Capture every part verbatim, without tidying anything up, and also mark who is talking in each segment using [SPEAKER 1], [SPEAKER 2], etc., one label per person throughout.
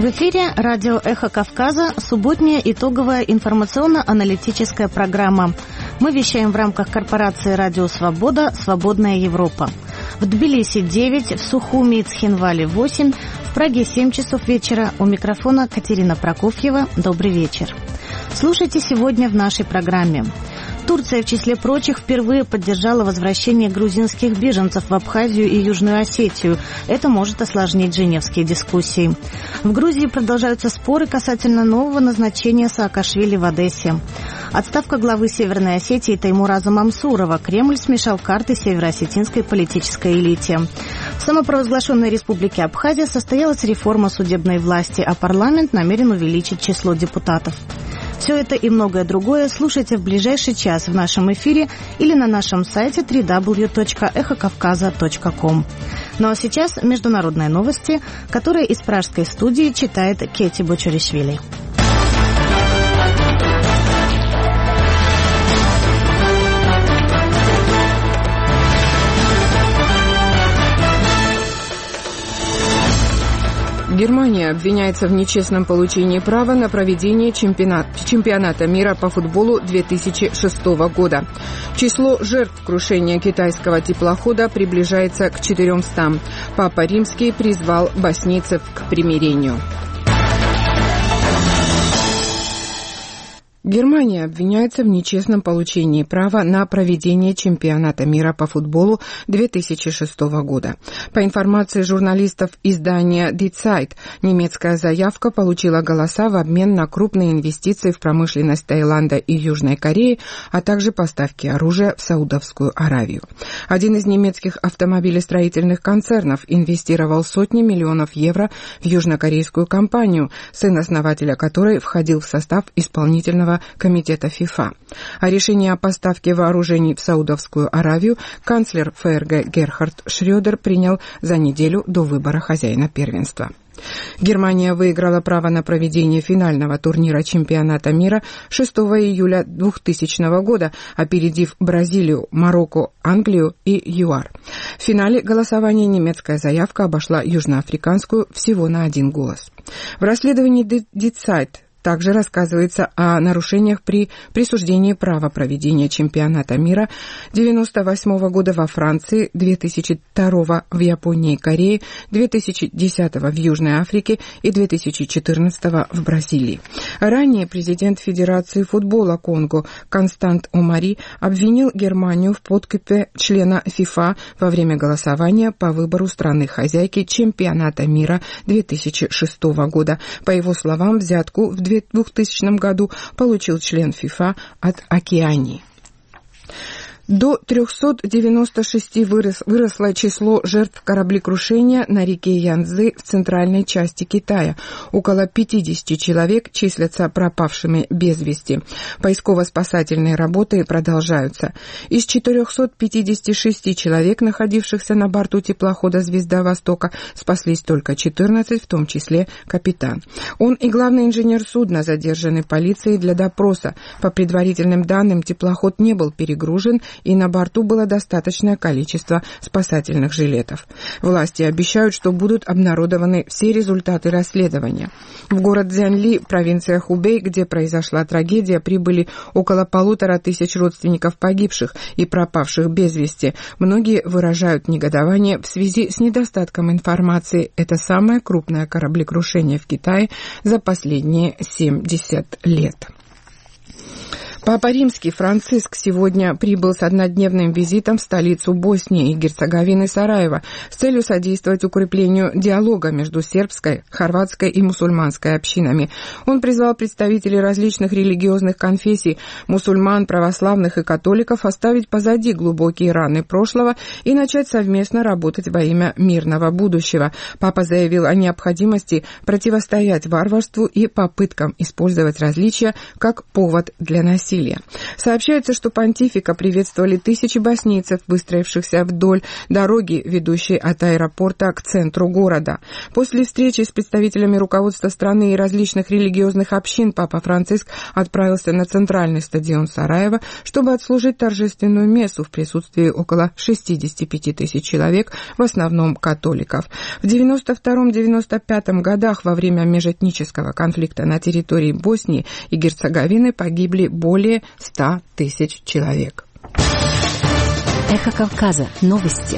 [SPEAKER 1] В эфире радио «Эхо Кавказа», субботняя итоговая информационно-аналитическая программа. Мы вещаем в рамках корпорации «Радио Свобода. Свободная Европа». В Тбилиси девять, в Сухуми и Цхинвале восемь, в Праге семь часов вечера. У микрофона Катерина Прокофьева. Добрый вечер. Слушайте сегодня в нашей программе. Турция, в числе прочих, впервые поддержала возвращение грузинских беженцев в Абхазию и Южную Осетию. Это может осложнить женевские дискуссии. В Грузии продолжаются споры касательно нового назначения Саакашвили в Одессе. Отставка главы Северной Осетии Таймураза Мамсурова. Кремль смешал карты североосетинской политической элите. В самопровозглашенной республике Абхазия состоялась реформа судебной власти, а парламент намерен увеличить число депутатов. Все это и многое другое слушайте в ближайший час в нашем эфире или на нашем сайте дабл ю дабл ю дабл ю точка эхо кавказа точка ком. Ну а сейчас международные новости, которые из пражской студии читает Кети Бочуришвили.
[SPEAKER 2] Германия обвиняется в нечестном получении права на проведение чемпионат, чемпионата мира по футболу две тысячи шестого года. Число жертв крушения китайского теплохода приближается к четырёмстам. Папа Римский призвал боснийцев к примирению. Германия обвиняется в нечестном получении права на проведение чемпионата мира по футболу две тысячи шестого года. По информации журналистов издания Die Zeit, немецкая заявка получила голоса в обмен на крупные инвестиции в промышленность Таиланда и Южной Кореи, а также поставки оружия в Саудовскую Аравию. Один из немецких автомобилестроительных концернов инвестировал сотни миллионов евро в южнокорейскую компанию, сын основателя которой входил в состав исполнительного комитета ФИФА. А решение о поставке вооружений в Саудовскую Аравию канцлер ФРГ Герхард Шрёдер принял за неделю до выбора хозяина первенства. Германия выиграла право на проведение финального турнира чемпионата мира шестого июля двухтысячного года, опередив Бразилию, Марокко, Англию и ЮАР. В финале голосования немецкая заявка обошла южноафриканскую всего на один голос. В расследовании Die Zeit также рассказывается о нарушениях при присуждении права проведения чемпионата мира девяносто восьмого года во Франции, две тысячи второго в Японии и Корее, две тысячи десятого в Южной Африке и две тысячи четырнадцатого в Бразилии. Ранее президент Федерации футбола Конго Констант Омари обвинил Германию в подкупе члена ФИФА во время голосования по выбору страны-хозяйки чемпионата мира две тысячи шестого года. По его словам, взятку в двухтысячном году получил член ФИФА от Океании. До трёхсот девяноста шести вырос, выросло число жертв кораблекрушения на реке Янцзы в центральной части Китая. Около пятидесяти человек числятся пропавшими без вести. Поисково-спасательные работы продолжаются. Из четырёхсот пятидесяти шести человек, находившихся на борту теплохода «Звезда Востока», спаслись только четырнадцать, в том числе капитан. Он и главный инженер судна задержаны полицией для допроса. По предварительным данным, теплоход не был перегружен, и на борту было достаточное количество спасательных жилетов. Власти обещают, что будут обнародованы все результаты расследования. В город Цзянли, провинция Хубэй, где произошла трагедия, прибыли около полутора тысяч родственников погибших и пропавших без вести. Многие выражают негодование в связи с недостатком информации. Это самое крупное кораблекрушение в Китае за последние семьдесят лет. Папа Римский Франциск сегодня прибыл с однодневным визитом в столицу Боснии и Герцеговины Сараево с целью содействовать укреплению диалога между сербской, хорватской и мусульманской общинами. Он призвал представителей различных религиозных конфессий, мусульман, православных и католиков оставить позади глубокие раны прошлого и начать совместно работать во имя мирного будущего. Папа заявил о необходимости противостоять варварству и попыткам использовать различия как повод для насилия. насилия. Сообщается, что понтифика приветствовали тысячи боснийцев, выстроившихся вдоль дороги, ведущей от аэропорта к центру города. После встречи с представителями руководства страны и различных религиозных общин Папа Франциск отправился на центральный стадион Сараева, чтобы отслужить торжественную мессу в присутствии около шестидесяти пяти тысяч человек, в основном католиков. В девяносто втором — девяносто пятом годах во время межэтнического конфликта на территории Боснии и Герцеговины погибли более ста тысяч человек.
[SPEAKER 3] Эхо Кавказа. Новости.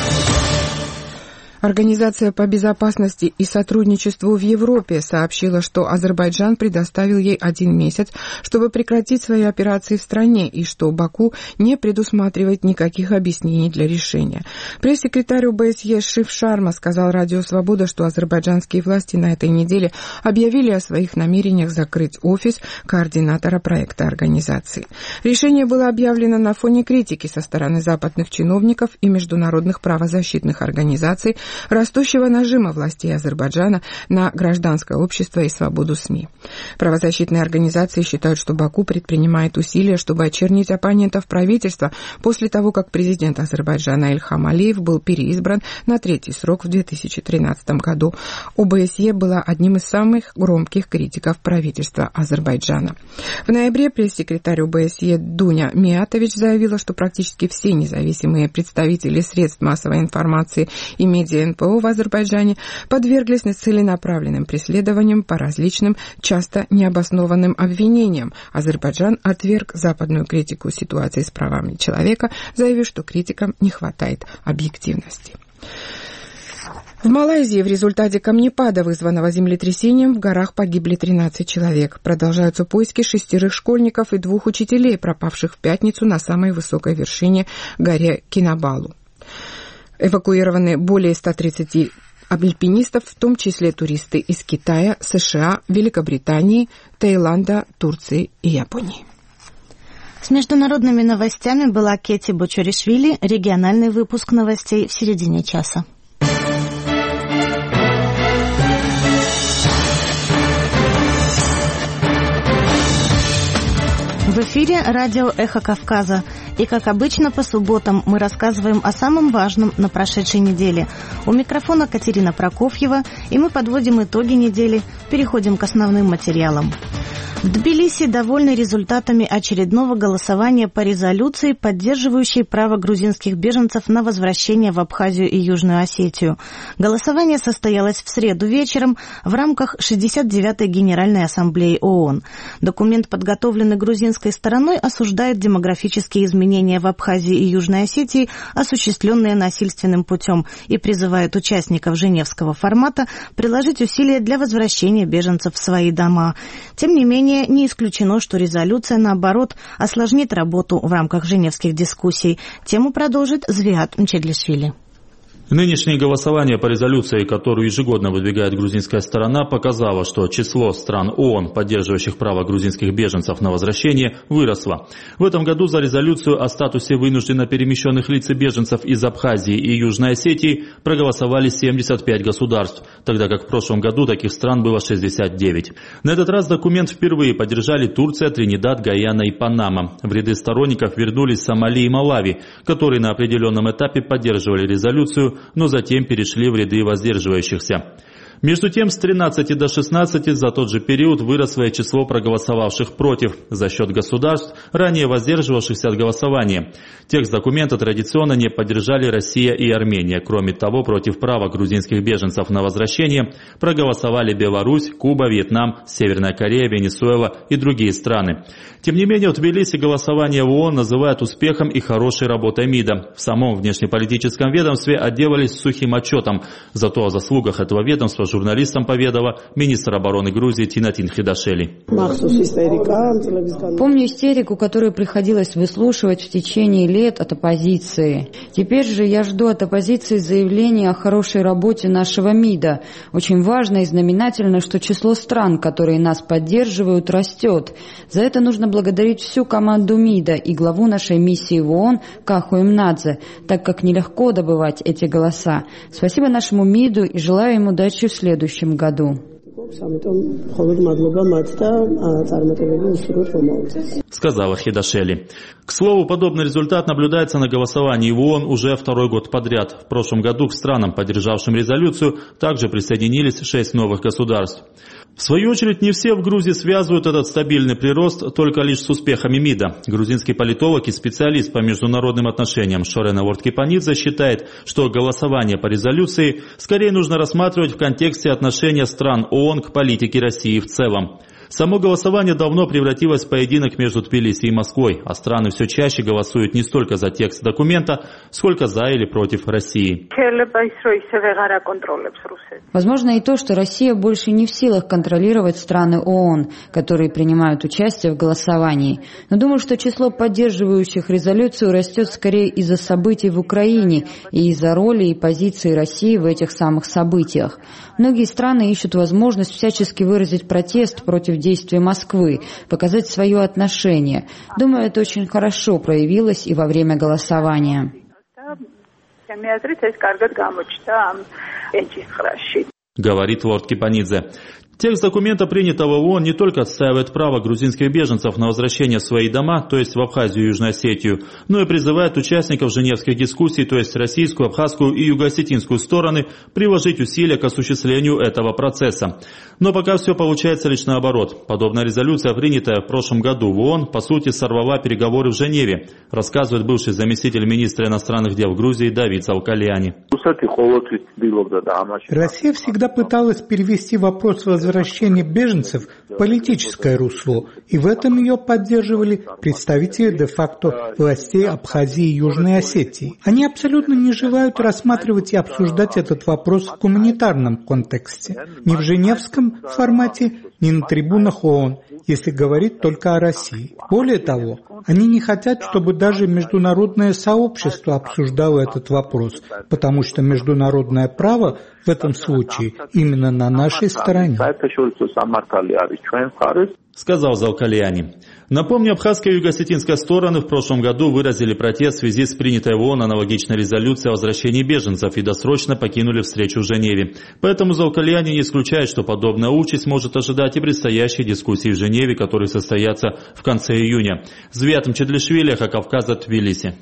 [SPEAKER 2] Организация по безопасности и сотрудничеству в Европе сообщила, что Азербайджан предоставил ей один месяц, чтобы прекратить свои операции в стране, и что Баку не предусматривает никаких объяснений для решения. Пресс-секретарь о бэ эс е Шиф Шарма сказал Радио Свобода, что азербайджанские власти на этой неделе объявили о своих намерениях закрыть офис координатора проекта организации. Решение было объявлено на фоне критики со стороны западных чиновников и международных правозащитных организаций, растущего нажима властей Азербайджана на гражданское общество и свободу СМИ. Правозащитные организации считают, что Баку предпринимает усилия, чтобы очернить оппонентов правительства после того, как президент Азербайджана Ильхам Алиев был переизбран на третий срок в две тысячи тринадцатом году. о бэ эс е была одним из самых громких критиков правительства Азербайджана. В ноябре пресс-секретарь о бэ эс е Дуня Миатович заявила, что практически все независимые представители средств массовой информации и медиа эн пэ о в Азербайджане подверглись целенаправленным преследованиям по различным, часто необоснованным обвинениям. Азербайджан отверг западную критику ситуации с правами человека, заявив, что критикам не хватает объективности. В Малайзии в результате камнепада, вызванного землетрясением, в горах погибли тринадцать человек. Продолжаются поиски шестерых школьников и двух учителей, пропавших в пятницу на самой высокой вершине горе Кинабалу. Эвакуированы более ста тридцати альпинистов, в том числе туристы из Китая, США, Великобритании, Таиланда, Турции и Японии.
[SPEAKER 1] С международными новостями была Кети Бочоришвили. Региональный выпуск новостей в середине часа. В эфире радио «Эхо Кавказа». И, как обычно, по субботам мы рассказываем о самом важном на прошедшей неделе. У микрофона Катерина Прокофьева, и мы подводим итоги недели, переходим к основным материалам. В Тбилиси довольны результатами очередного голосования по резолюции, поддерживающей право грузинских беженцев на возвращение в Абхазию и Южную Осетию. Голосование состоялось в среду вечером в рамках шестьдесят девятой Генеральной Ассамблеи ООН. Документ, подготовленный грузинской стороной, осуждает демографические изменения в Абхазии и Южной Осетии, осуществленные насильственным путем, и призывает участников Женевского формата приложить усилия для возвращения беженцев в свои дома. Тем не менее, не исключено, что резолюция, наоборот, осложнит работу в рамках женевских дискуссий. Тему продолжит Звиат Мчеглишвили.
[SPEAKER 4] Нынешнее голосование по резолюции, которую ежегодно выдвигает грузинская сторона, показало, что число стран ООН, поддерживающих право грузинских беженцев на возвращение, выросло. В этом году за резолюцию о статусе вынужденно перемещенных лиц и беженцев из Абхазии и Южной Осетии проголосовали семьдесят пять государств, тогда как в прошлом году таких стран было шестьдесят девять. На этот раз документ впервые поддержали Турция, Тринидад, Гайана и Панама. В ряды сторонников вернулись Сомали и Малави, которые на определенном этапе поддерживали резолюцию, но затем перешли в ряды воздерживающихся. Между тем, с тринадцати до шестнадцати за тот же период выросло число проголосовавших против за счет государств, ранее воздерживавшихся от голосования. Текст документа традиционно не поддержали Россия и Армения. Кроме того, против права грузинских беженцев на возвращение проголосовали Беларусь, Куба, Вьетнам, Северная Корея, Венесуэла и другие страны. Тем не менее, в Тбилиси голосование в ООН называют успехом и хорошей работой МИДа. В самом внешнеполитическом ведомстве отделались сухим отчетом. Зато о заслугах этого ведомства журналистам поведала министр обороны Грузии Тинатин Хидашели.
[SPEAKER 5] Помню истерику, которую приходилось выслушивать в течение лет от оппозиции. Теперь же я жду от оппозиции заявления о хорошей работе нашего МИДа. Очень важно и знаменательно, что число стран, которые нас поддерживают, растет. За это нужно благодарить всю команду МИДа и главу нашей миссии в ООН Каху Имнадзе, так как нелегко добывать эти голоса. Спасибо нашему МИДу и желаю ему удачи в следующем году.
[SPEAKER 4] сказала Хидашели. К слову, подобный результат наблюдается на голосовании в ООН уже второй год подряд. В прошлом году к странам, поддержавшим резолюцию, также присоединились шесть новых государств. В свою очередь, не все в Грузии связывают этот стабильный прирост только лишь с успехами МИДа. Грузинский политолог и специалист по международным отношениям Шорена Ворткипанидзе считает, что голосование по резолюции скорее нужно рассматривать в контексте отношения стран ООН к политике России в целом. Само голосование давно превратилось в поединок между Тбилиси и Москвой, а страны все чаще голосуют не столько за текст документа, сколько за или против России.
[SPEAKER 5] Возможно и то, что Россия больше не в силах контролировать страны ООН, которые принимают участие в голосовании. Но думаю, что число поддерживающих резолюцию растет скорее из-за событий в Украине и из-за роли и позиции России в этих самых событиях. Многие страны ищут возможность всячески выразить протест против действий Москвы, показать свое отношение. Думаю, это очень хорошо проявилось и во время голосования.
[SPEAKER 4] Говорит Ворткипанидзе. Текст документа, принятого в ООН, не только отстаивает право грузинских беженцев на возвращение в свои дома, то есть в Абхазию и Южную Осетию, но и призывает участников женевских дискуссий, то есть российскую, абхазскую и юго-осетинскую стороны, приложить усилия к осуществлению этого процесса. Но пока все получается лишь наоборот. Подобная резолюция, принятая в прошлом году в ООН, по сути сорвала переговоры в Женеве, рассказывает бывший заместитель министра иностранных дел Грузии Давид Заукалиани.
[SPEAKER 6] Россия всегда пыталась перевести вопрос возвращения беженцев в политическое русло, и в этом ее поддерживали представители де-факто властей Абхазии и Южной Осетии. Они абсолютно не желают рассматривать и обсуждать этот вопрос в гуманитарном контексте, ни в женевском формате, ни на трибунах ООН, если говорить только о России. Более того, они не хотят, чтобы даже международное сообщество обсуждало этот вопрос, потому что международное право в этом случае именно на нашей стороне.
[SPEAKER 4] Сказал Заукалиани. Напомню, абхазская и юго-осетинская стороны в прошлом году выразили протест в связи с принятой в ООН аналогичной резолюцией о возвращении беженцев и досрочно покинули встречу в Женеве. Поэтому Заукалиани не исключает, что подобная участь может ожидать и предстоящие дискуссии в Женеве, которые состоятся в конце июня. Звят Мчедлишвили, Эхо Кавказа, Тбилиси.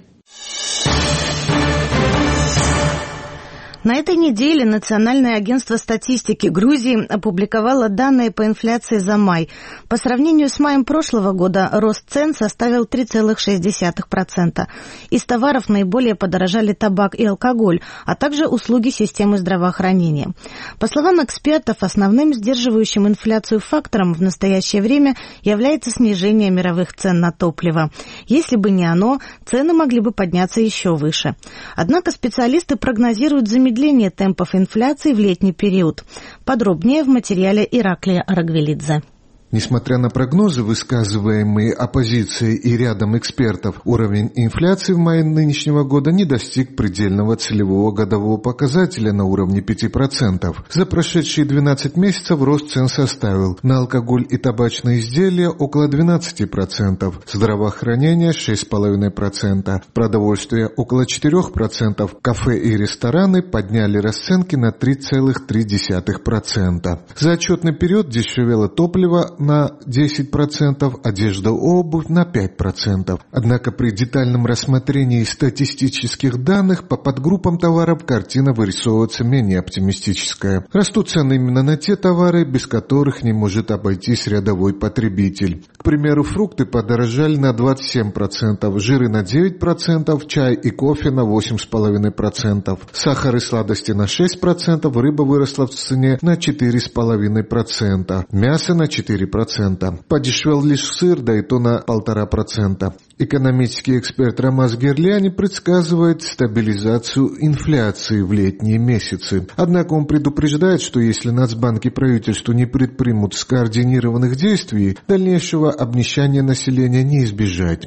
[SPEAKER 1] На этой неделе Национальное агентство статистики Грузии опубликовало данные по инфляции за май. По сравнению с маем прошлого года рост цен составил три целых шесть десятых процента. Из товаров наиболее подорожали табак и алкоголь, а также услуги системы здравоохранения. По словам экспертов, основным сдерживающим инфляцию фактором в настоящее время является снижение мировых цен на топливо. Если бы не оно, цены могли бы подняться еще выше. Однако специалисты прогнозируют замедление Замедление темпов инфляции в летний период. Подробнее в материале Ираклия Арагвелидзе.
[SPEAKER 7] Несмотря на прогнозы, высказываемые оппозицией и рядом экспертов, уровень инфляции в мае нынешнего года не достиг предельного целевого годового показателя на уровне пяти процентов. За прошедшие двенадцать месяцев рост цен составил на алкоголь и табачные изделия около двенадцати процентов, здравоохранение шесть целых пять десятых процента, продовольствие около четырёх процентов, кафе и рестораны подняли расценки на три целых три десятых процента. За отчетный период дешевело топливо на десять процентов, одежда и обувь на пять процентов. Однако при детальном рассмотрении статистических данных по подгруппам товаров картина вырисовывается менее оптимистическая. Растут цены именно на те товары, без которых не может обойтись рядовой потребитель. К примеру, фрукты подорожали на двадцать семь процентов, жиры на девять процентов, чай и кофе на восемь целых пять десятых процента, сахар и сладости на шесть процентов, рыба выросла в цене на четыре целых пять десятых процента, мясо на четыре процента. Подешевел лишь сыр, да и то на полтора процента. Экономический эксперт Рамаз Герляни предсказывает стабилизацию инфляции в летние месяцы. Однако он предупреждает, что если Нацбанк и правительство не предпримут скоординированных действий, дальнейшего обнищания населения не избежать.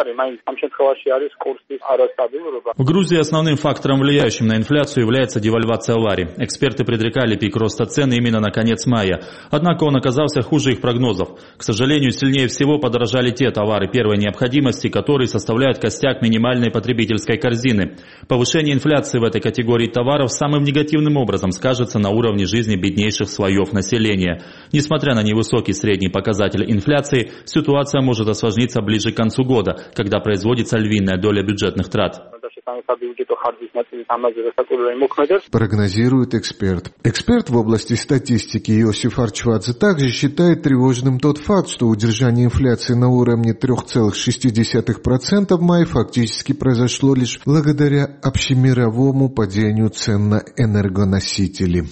[SPEAKER 4] В Грузии основным фактором, влияющим на инфляцию, является девальвация лари. Эксперты предрекали пик роста цен именно на конец мая. Однако он оказался хуже их прогнозов. К сожалению, сильнее всего подорожали те товары первой необходимости, ценностей, которые составляют костяк минимальной потребительской корзины. Повышение инфляции в этой категории товаров самым негативным образом скажется на уровне жизни беднейших слоев населения. Несмотря на невысокий средний показатель инфляции, ситуация может осложниться ближе к концу года, когда производится львиная доля бюджетных трат.
[SPEAKER 7] Прогнозирует эксперт. Эксперт в области статистики Иосиф Арчвадзе также считает тревожным тот факт, что удержание инфляции на уровне три целых шесть десятых процента в мае фактически произошло лишь благодаря общемировому падению цен на энергоносители.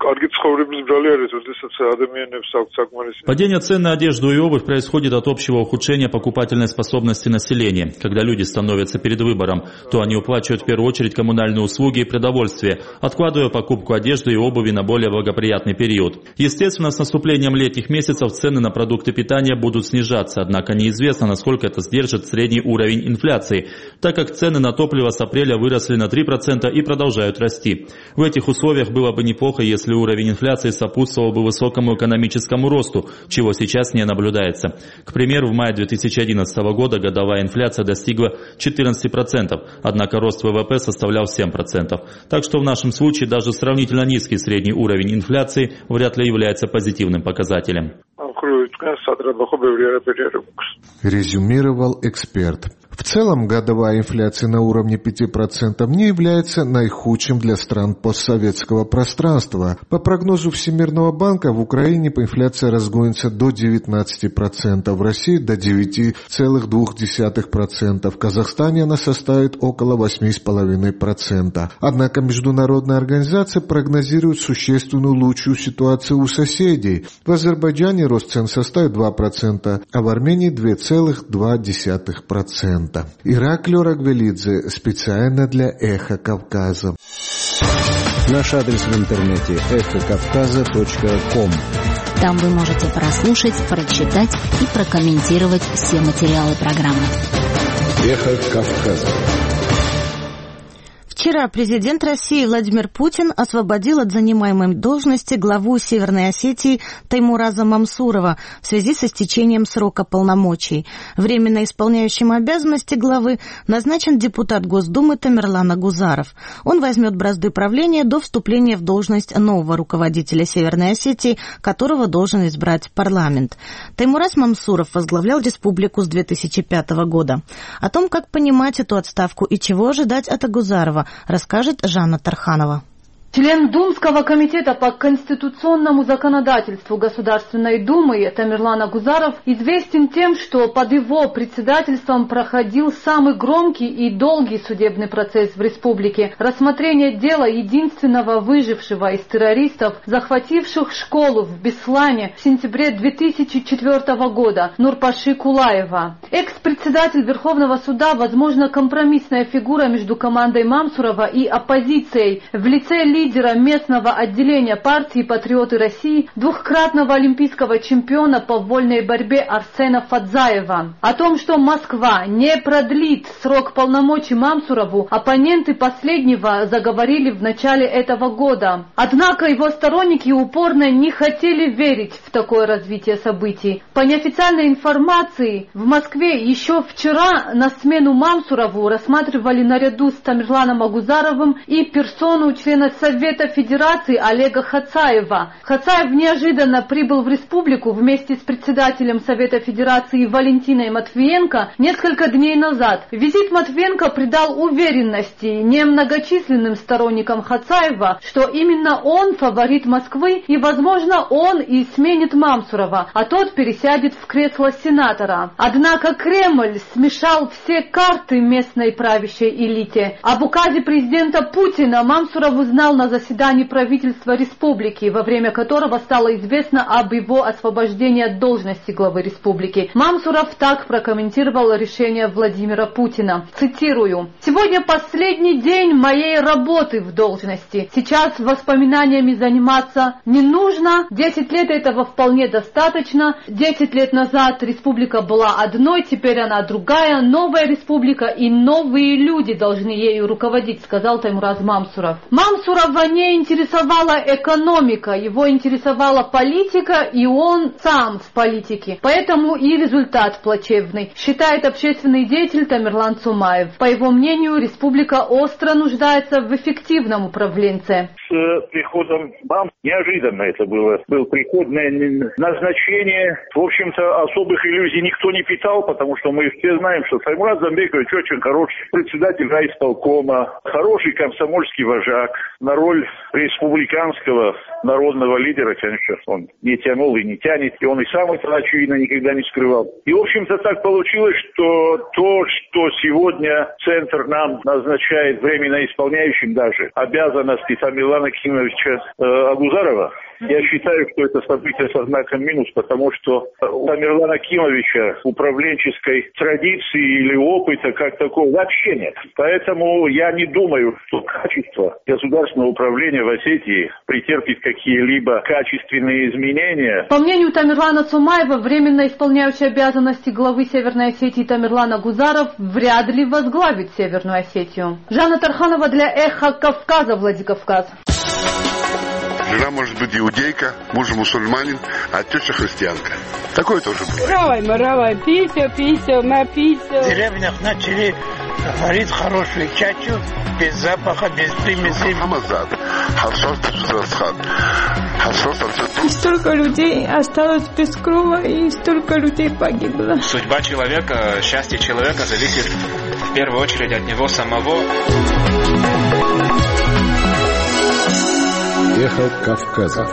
[SPEAKER 4] Падение цен на одежду и обувь происходит от общего ухудшения покупательной способности населения. Когда люди становятся перед выбором, то они уплачивают в первую очередь коммунальные услуги и продовольствие, откладывая покупку одежды и обуви на более благоприятный период. Естественно, с наступлением летних месяцев цены на продукты питания будут снижаться, однако неизвестно, насколько это сдержит средний уровень инфляции, так как цены на топливо с апреля выросли на три процента и продолжают расти. В этих условиях было бы неплохо, если уровень инфляции сопутствовал бы высокому экономическому росту, чего сейчас не наблюдается. К примеру, в мае две тысячи одиннадцатого года годовая инфляция достигла четырнадцати процентов, однако рост вэ вэ пэ составлял семь процентов. Так что в нашем случае даже сравнительно низкий средний уровень инфляции вряд ли является позитивным показателем.
[SPEAKER 7] Резюмировал эксперт. В целом, годовая инфляция на уровне пяти процентов не является наихудшим для стран постсоветского пространства. По прогнозу Всемирного банка, в Украине инфляция разгонится до девятнадцати процентов, в России до девяти целых двух десятых процента, в Казахстане она составит около восьми целых пяти десятых процента. Однако международная организация прогнозирует существенную лучшую ситуацию у соседей. В Азербайджане рост цен составит два процента, а в Армении два целых два десятых процента. Ираклио Рагвелидзе специально для «Эхо Кавказа».
[SPEAKER 8] Наш адрес в интернете эхо кавказа точка ком.
[SPEAKER 3] Там вы можете прослушать, прочитать и прокомментировать все материалы программы.
[SPEAKER 8] «Эхо Кавказа».
[SPEAKER 1] Вчера президент России Владимир Путин освободил от занимаемой должности главу Северной Осетии Таймураза Мамсурова в связи с истечением срока полномочий. Временно исполняющим обязанности главы назначен депутат Госдумы Тамерлан Агузаров. Он возьмет бразды правления до вступления в должность нового руководителя Северной Осетии, которого должен избрать парламент. Таймураз Мамсуров возглавлял республику с две тысячи пятого года. О том, как понимать эту отставку и чего ожидать от Агузарова, расскажет Жанна Тарханова.
[SPEAKER 9] Член Думского комитета по конституционному законодательству Государственной Думы Тамерлан Агузаров известен тем, что под его председательством проходил самый громкий и долгий судебный процесс в республике. Рассмотрение дела единственного выжившего из террористов, захвативших школу в Беслане в сентябре две тысячи четвёртого года, Нурпаши Кулаева. Экс-председатель Верховного суда, возможно, компромиссная фигура между командой Мамсурова и оппозицией в лице лидера лидера местного отделения партии «Патриоты России», двухкратного олимпийского чемпиона по вольной борьбе Арсена Фадзаева. О том, что Москва не продлит срок полномочий Мамсурову, оппоненты последнего заговорили в начале этого года. Однако его сторонники упорно не хотели верить в такое развитие событий. По неофициальной информации, в Москве еще вчера на смену Мамсурову рассматривали наряду с Тамерланом Агузаровым и персону члена Совета Совета Федерации Олега Хацаева. Хацаев неожиданно прибыл в республику вместе с председателем Совета Федерации Валентиной Матвиенко несколько дней назад. Визит Матвиенко придал уверенности немногочисленным сторонникам Хацаева, что именно он фаворит Москвы и, возможно, он и сменит Мамсурова, а тот пересядет в кресло сенатора. Однако Кремль смешал все карты местной правящей элите. Об указе президента Путина Мамсуров узнал на заседании правительства республики, во время которого стало известно об его освобождении от должности главы республики. Мамсуров так прокомментировал решение Владимира Путина. Цитирую. «Сегодня Сегодня последний день моей работы в должности. Сейчас воспоминаниями заниматься не нужно. Десять лет этого вполне достаточно. Десять лет назад республика была одной, теперь она другая, новая республика, и новые люди должны ею руководить, сказал Таймураз Мамсуров. Мамсурова не интересовала экономика, его интересовала политика, и он сам в политике. Поэтому и результат плачевный, считает общественный деятель Тамерлан Цумаев. По его мнению, республика остро нуждается в эффективном управленце.
[SPEAKER 10] С приходом МАМ неожиданно это было. Был приходное назначение. В общем-то, особых иллюзий никто не питал, потому что мы все знаем, что Таймураз Замбекович очень хороший председатель райисполкома, хороший комсомольский вожак. На роль республиканского народного лидера, конечно, он не тянул и не тянет, и он и сам это, очевидно, никогда не скрывал. И, в общем-то, так получилось, что то, что сегодня Центр нам назначает временно исполняющим даже обязанности Тамерлана Кимовича э, Агузарова, я считаю, что это событие со знаком минус, потому что у Тамерлана Кимовича управленческой традиции или опыта как такого вообще нет. Поэтому я не думаю, что качество государственного управления в Осетии претерпит какие-либо качественные изменения.
[SPEAKER 9] По мнению Тамерлана Цумаева, временно исполняющий обязанности главы Северной Осетии Тамерлан Агузаров вряд ли возглавит Северную Осетию. Жанна Тарханова для Эхо Кавказа, Владикавказ.
[SPEAKER 11] Жена может быть иудейка, муж мусульманин, а теща христианка. Такое тоже бывает.
[SPEAKER 12] Равай, маравай, писю, писю, на писю.
[SPEAKER 13] В деревнях начали варить хорошую чачу, без запаха, без примесей.
[SPEAKER 12] И столько людей осталось без крова, и столько людей погибло.
[SPEAKER 14] Судьба человека, счастье человека зависит в первую очередь от него самого.
[SPEAKER 8] Эхо Кавказа.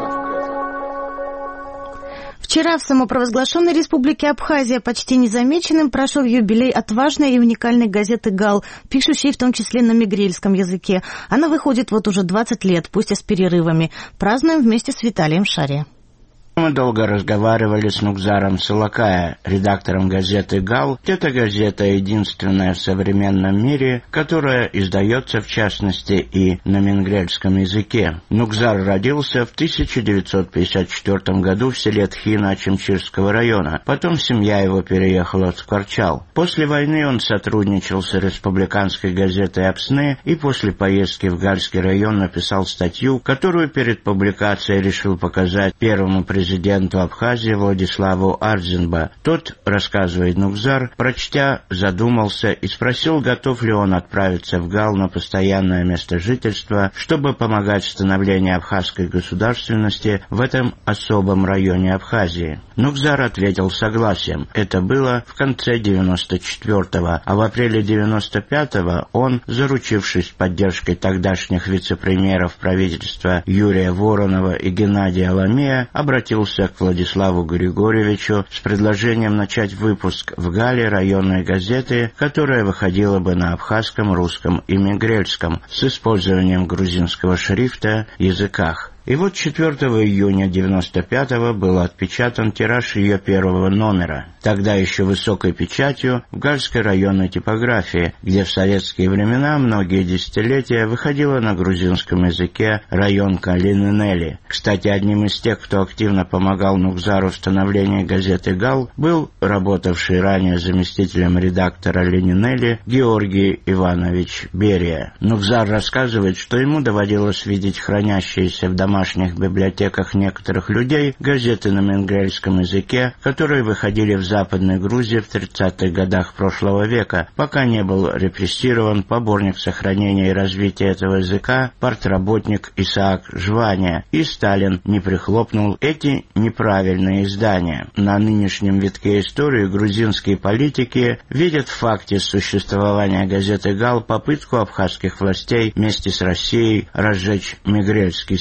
[SPEAKER 1] Вчера в самопровозглашенной республике Абхазия почти незамеченным прошел юбилей отважной и уникальной газеты «Гал», пишущей в том числе на мигрельском языке. Она выходит вот уже двадцать лет, пусть и с перерывами. Празднуем вместе с Виталием Шари.
[SPEAKER 15] Мы долго разговаривали с Нукзаром Салакая, редактором газеты «Гал». Эта газета единственная в современном мире, которая издается, в частности, и на мингрельском языке. Нукзар родился в тысяча девятьсот пятьдесят четвёртом году в селе Тхина Чемчирского района. Потом семья его переехала в Скворчал. После войны он сотрудничал с республиканской газетой «Апсны» и после поездки в Гальский район написал статью, которую перед публикацией решил показать первому президенту президенту Абхазии Владиславу Ардзинба. Тот, рассказывает Нукзар, прочтя, задумался и спросил, готов ли он отправиться в Гал на постоянное место жительства, чтобы помогать становлению абхазской государственности в этом особом районе Абхазии. Нукзар ответил согласием. Это было в конце девяносто четвёртого, а в апреле девяносто пятого он, заручившись поддержкой тогдашних вице-премьеров правительства Юрия Воронова и Геннадия Аламея, обратился к Владиславу Григорьевичу с предложением начать выпуск в Гале районной газеты, которая выходила бы на абхазском, русском и мигрельском с использованием грузинского шрифта языках. И вот четвёртого июня девяносто пятого был отпечатан тираж ее первого номера, тогда еще высокой печатью в Гальской районной типографии, где в советские времена многие десятилетия выходила на грузинском языке районка Лининели. Кстати, одним из тех, кто активно помогал Нукзару в становлении газеты «Гал», был работавший ранее заместителем редактора Лининели Георгий Иванович Берия. Нукзар рассказывает, что ему доводилось видеть хранящиеся в домах В домашних библиотеках некоторых людей газеты на мингрельском языке, которые выходили в Западной Грузии в тридцатых годах прошлого века, пока не был репрессирован поборник сохранения и развития этого языка, партработник Исаак Жвания, и Сталин не прихлопнул эти неправильные издания. На нынешнем витке истории грузинские политики видят в факте существования газеты «Гал» попытку абхазских властей вместе с Россией разжечь мигрельский сепаратизм.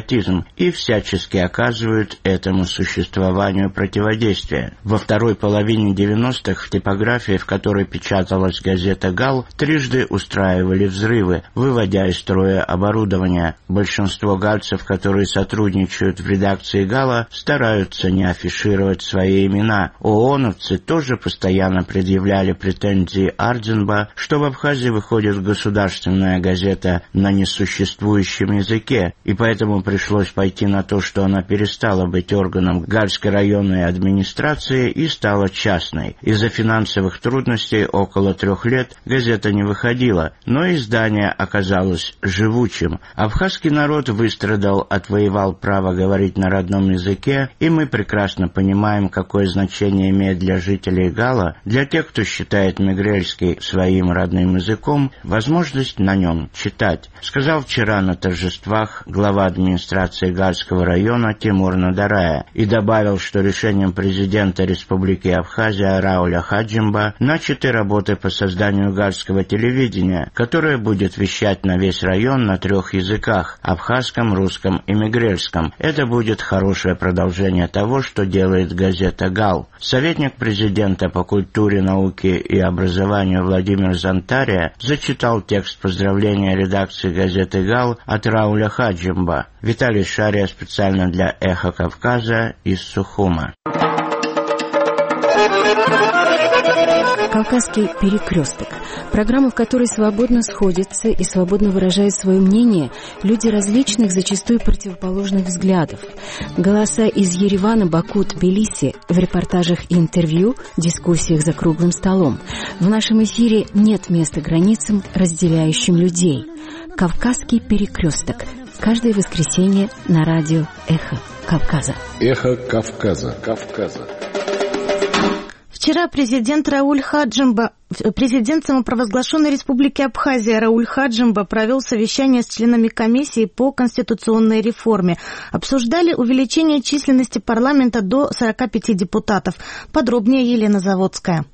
[SPEAKER 15] сепаратизм и всячески оказывают этому существованию противодействие. Во второй половине девяностых в типографии, в которой печаталась газета «Гал», трижды устраивали взрывы, выводя из строя оборудование. Большинство гальцев, которые сотрудничают в редакции «Гала», стараются не афишировать свои имена. ООНовцы тоже постоянно предъявляли претензии Ардзинба, что в Абхазии выходит государственная газета на несуществующем языке, и поэтому пришлось пойти на то, что она перестала быть органом Гальской районной администрации и стала частной. Из-за финансовых трудностей около трех лет газета не выходила, но издание оказалось живучим. Абхазский народ выстрадал, отвоевал право говорить на родном языке, и мы прекрасно понимаем, какое значение имеет для жителей Гала, для тех, кто считает мегрельский своим родным языком, возможность на нем читать, сказал вчера на торжествах глава администрации Гальского района Тимур Надарая, и добавил, что решением президента Республики Абхазия Рауля Хаджимба начаты работы по созданию гальского телевидения, которое будет вещать на весь район на трех языках – абхазском, русском и мегрельском. Это будет хорошее продолжение того, что делает газета «Гал». Советник президента по культуре, науке и образованию Владимир Зантария зачитал текст поздравления редакции газеты «Гал» от Рауля Хаджимба. Виталий Шария специально для «Эхо Кавказа» из Сухума.
[SPEAKER 16] «Кавказский перекресток» – программа, в которой свободно сходятся и свободно выражают свое мнение люди различных, зачастую противоположных взглядов. Голоса из Еревана, Баку, Тбилиси в репортажах и интервью, дискуссиях за круглым столом. В нашем эфире нет места границам, разделяющим людей. «Кавказский перекресток» – каждое воскресенье на радио «Эхо Кавказа».
[SPEAKER 8] «Эхо Кавказа». Кавказа.
[SPEAKER 1] Вчера президент Рауль Хаджимба, президент самопровозглашенной республики Абхазия Рауль Хаджимба провел совещание с членами комиссии по конституционной реформе. Обсуждали увеличение численности парламента до сорока пяти депутатов. Подробнее Елена Заводская.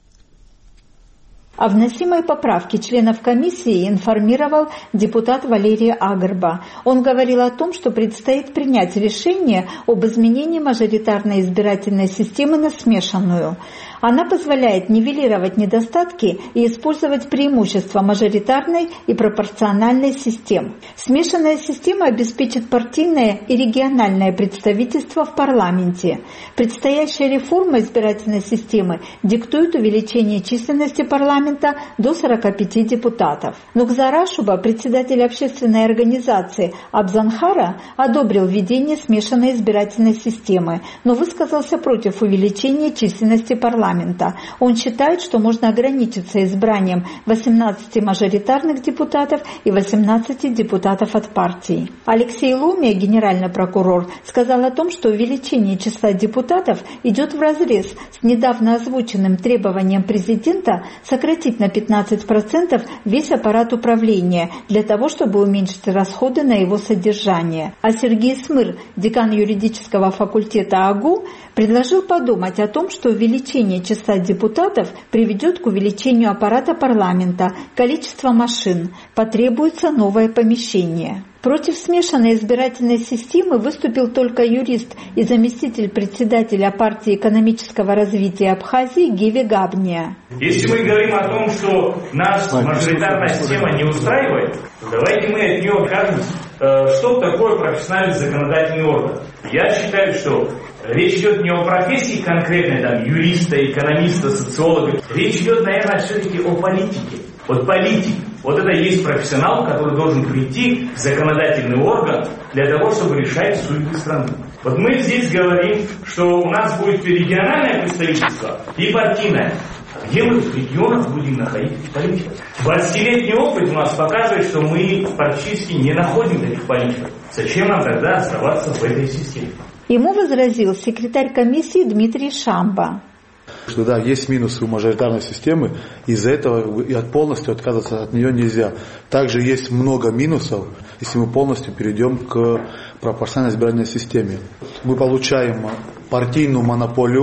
[SPEAKER 17] О вносимой поправке членов комиссии информировал депутат Валерий Агрба. Он говорил о том, что предстоит принять решение об изменении мажоритарной избирательной системы на смешанную. Она позволяет нивелировать недостатки и использовать преимущества мажоритарной и пропорциональной систем. Смешанная система обеспечит партийное и региональное представительство в парламенте. Предстоящая реформа избирательной системы диктует увеличение численности парламента до сорока пяти депутатов. Нугзар Ашуба, председатель общественной организации Абзанхара, одобрил введение смешанной избирательной системы, но высказался против увеличения численности парламента. Он считает, что можно ограничиться избранием восемнадцати мажоритарных депутатов и восемнадцати депутатов от партии. Алексей Ломия, генеральный прокурор, сказал о том, что увеличение числа депутатов идет вразрез с недавно озвученным требованием президента сократить на пятнадцать процентов весь аппарат управления для того, чтобы уменьшить расходы на его содержание. А Сергей Смыр, декан юридического факультета АГУ, предложил подумать о том, что увеличение числа депутатов приведет к увеличению аппарата парламента, количества машин, потребуется новое помещение. Против смешанной избирательной системы выступил только юрист и заместитель председателя партии экономического развития Абхазии Геви Габния.
[SPEAKER 18] Если мы говорим о том, что нас мажоритарная система не устраивает, давайте мы от нее откажемся. Что такое профессиональный законодательный орган? Я считаю, что речь идет не о профессии конкретной, там, юриста, экономиста, социолога. Речь идет, наверное, все-таки о политике. Вот политик, вот это и есть профессионал, который должен прийти в законодательный орган для того, чтобы решать судьбы страны. Вот мы здесь говорим, что у нас будет региональное представительство и партийное. Где мы в регионах будем находить политиков? двадцатилетний опыт у нас показывает, что мы практически не находим таких политиков. Зачем нам тогда оставаться в этой системе?
[SPEAKER 17] Ему возразил секретарь комиссии Дмитрий Шамба.
[SPEAKER 19] Что да, есть минусы у мажоритарной системы, из-за этого и от полностью отказываться от нее нельзя. Также есть много минусов, если мы полностью перейдем к пропорциональной избирательной системе. Мы получаем партийную монополию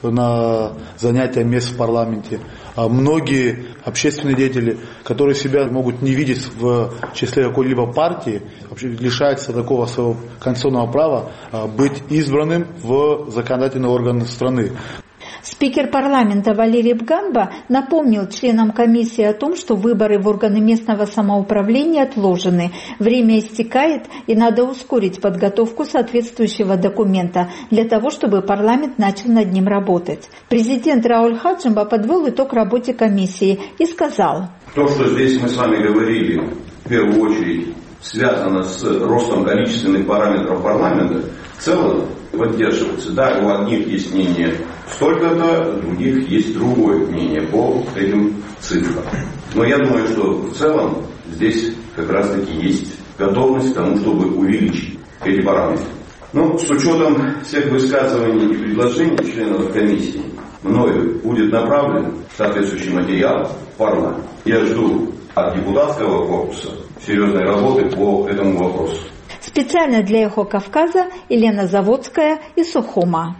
[SPEAKER 19] на занятия мест в парламенте. А многие общественные деятели, которые себя могут не видеть в числе какой-либо партии, лишаются такого своего конституционного права быть избранным в законодательный орган страны.
[SPEAKER 17] Спикер парламента Валерий Бгамба напомнил членам комиссии о том, что выборы в органы местного самоуправления отложены. Время истекает, и надо ускорить подготовку соответствующего документа для того, чтобы парламент начал над ним работать. Президент Рауль Хаджимба подвел итог работе комиссии и сказал:
[SPEAKER 20] То, что здесь мы с вами говорили, в первую очередь связано с ростом количественных параметров парламента, в целом поддерживается. Да, у одних есть мнение столько-то, у других есть другое мнение по этим цифрам. Но я думаю, что в целом здесь как раз-таки есть готовность к тому, чтобы увеличить эти параметры. Но с учетом всех высказываний и предложений членов комиссии, мною будет направлен соответствующий материал в парламент. Я жду от депутатского корпуса серьезной работы по этому вопросу.
[SPEAKER 17] Специально для «Эхо Кавказа» Елена Заводская из Сухума.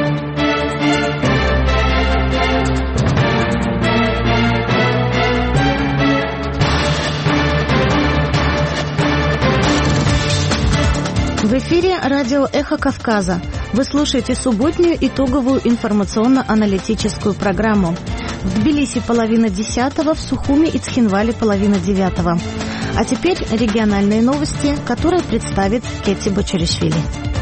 [SPEAKER 1] В эфире радио «Эхо Кавказа». Вы слушаете субботнюю итоговую информационно-аналитическую программу. В Тбилиси половина десятого, в Сухуми и Цхинвале половина девятого. А теперь региональные новости, которые представит Кетти Бочаришвили.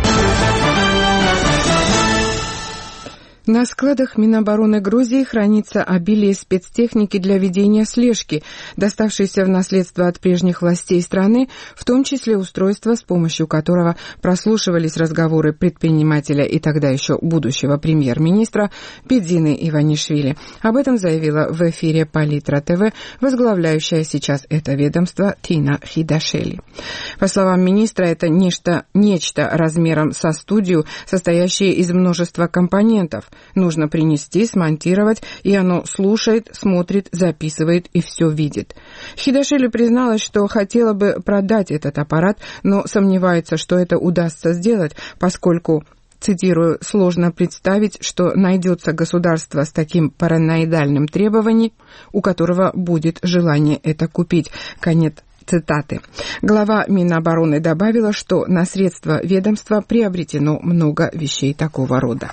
[SPEAKER 2] На складах Минобороны Грузии хранится обилие спецтехники для ведения слежки, доставшейся в наследство от прежних властей страны, в том числе устройство, с помощью которого прослушивались разговоры предпринимателя и тогда еще будущего премьер-министра Бидзины Иванишвили. Об этом заявила в эфире Политра ТВ возглавляющая сейчас это ведомство Тина Хидашели. По словам министра, это нечто, нечто размером со студию, состоящее из множества компонентов. Нужно принести, смонтировать, и оно слушает, смотрит, записывает и все видит. Хидашели призналась, что хотела бы продать этот аппарат, но сомневается, что это удастся сделать, поскольку, цитирую, «сложно представить, что найдется государство с таким параноидальным требованием, у которого будет желание это купить». Конец цитаты. Глава Минобороны добавила, что на средства ведомства приобретено много вещей такого рода.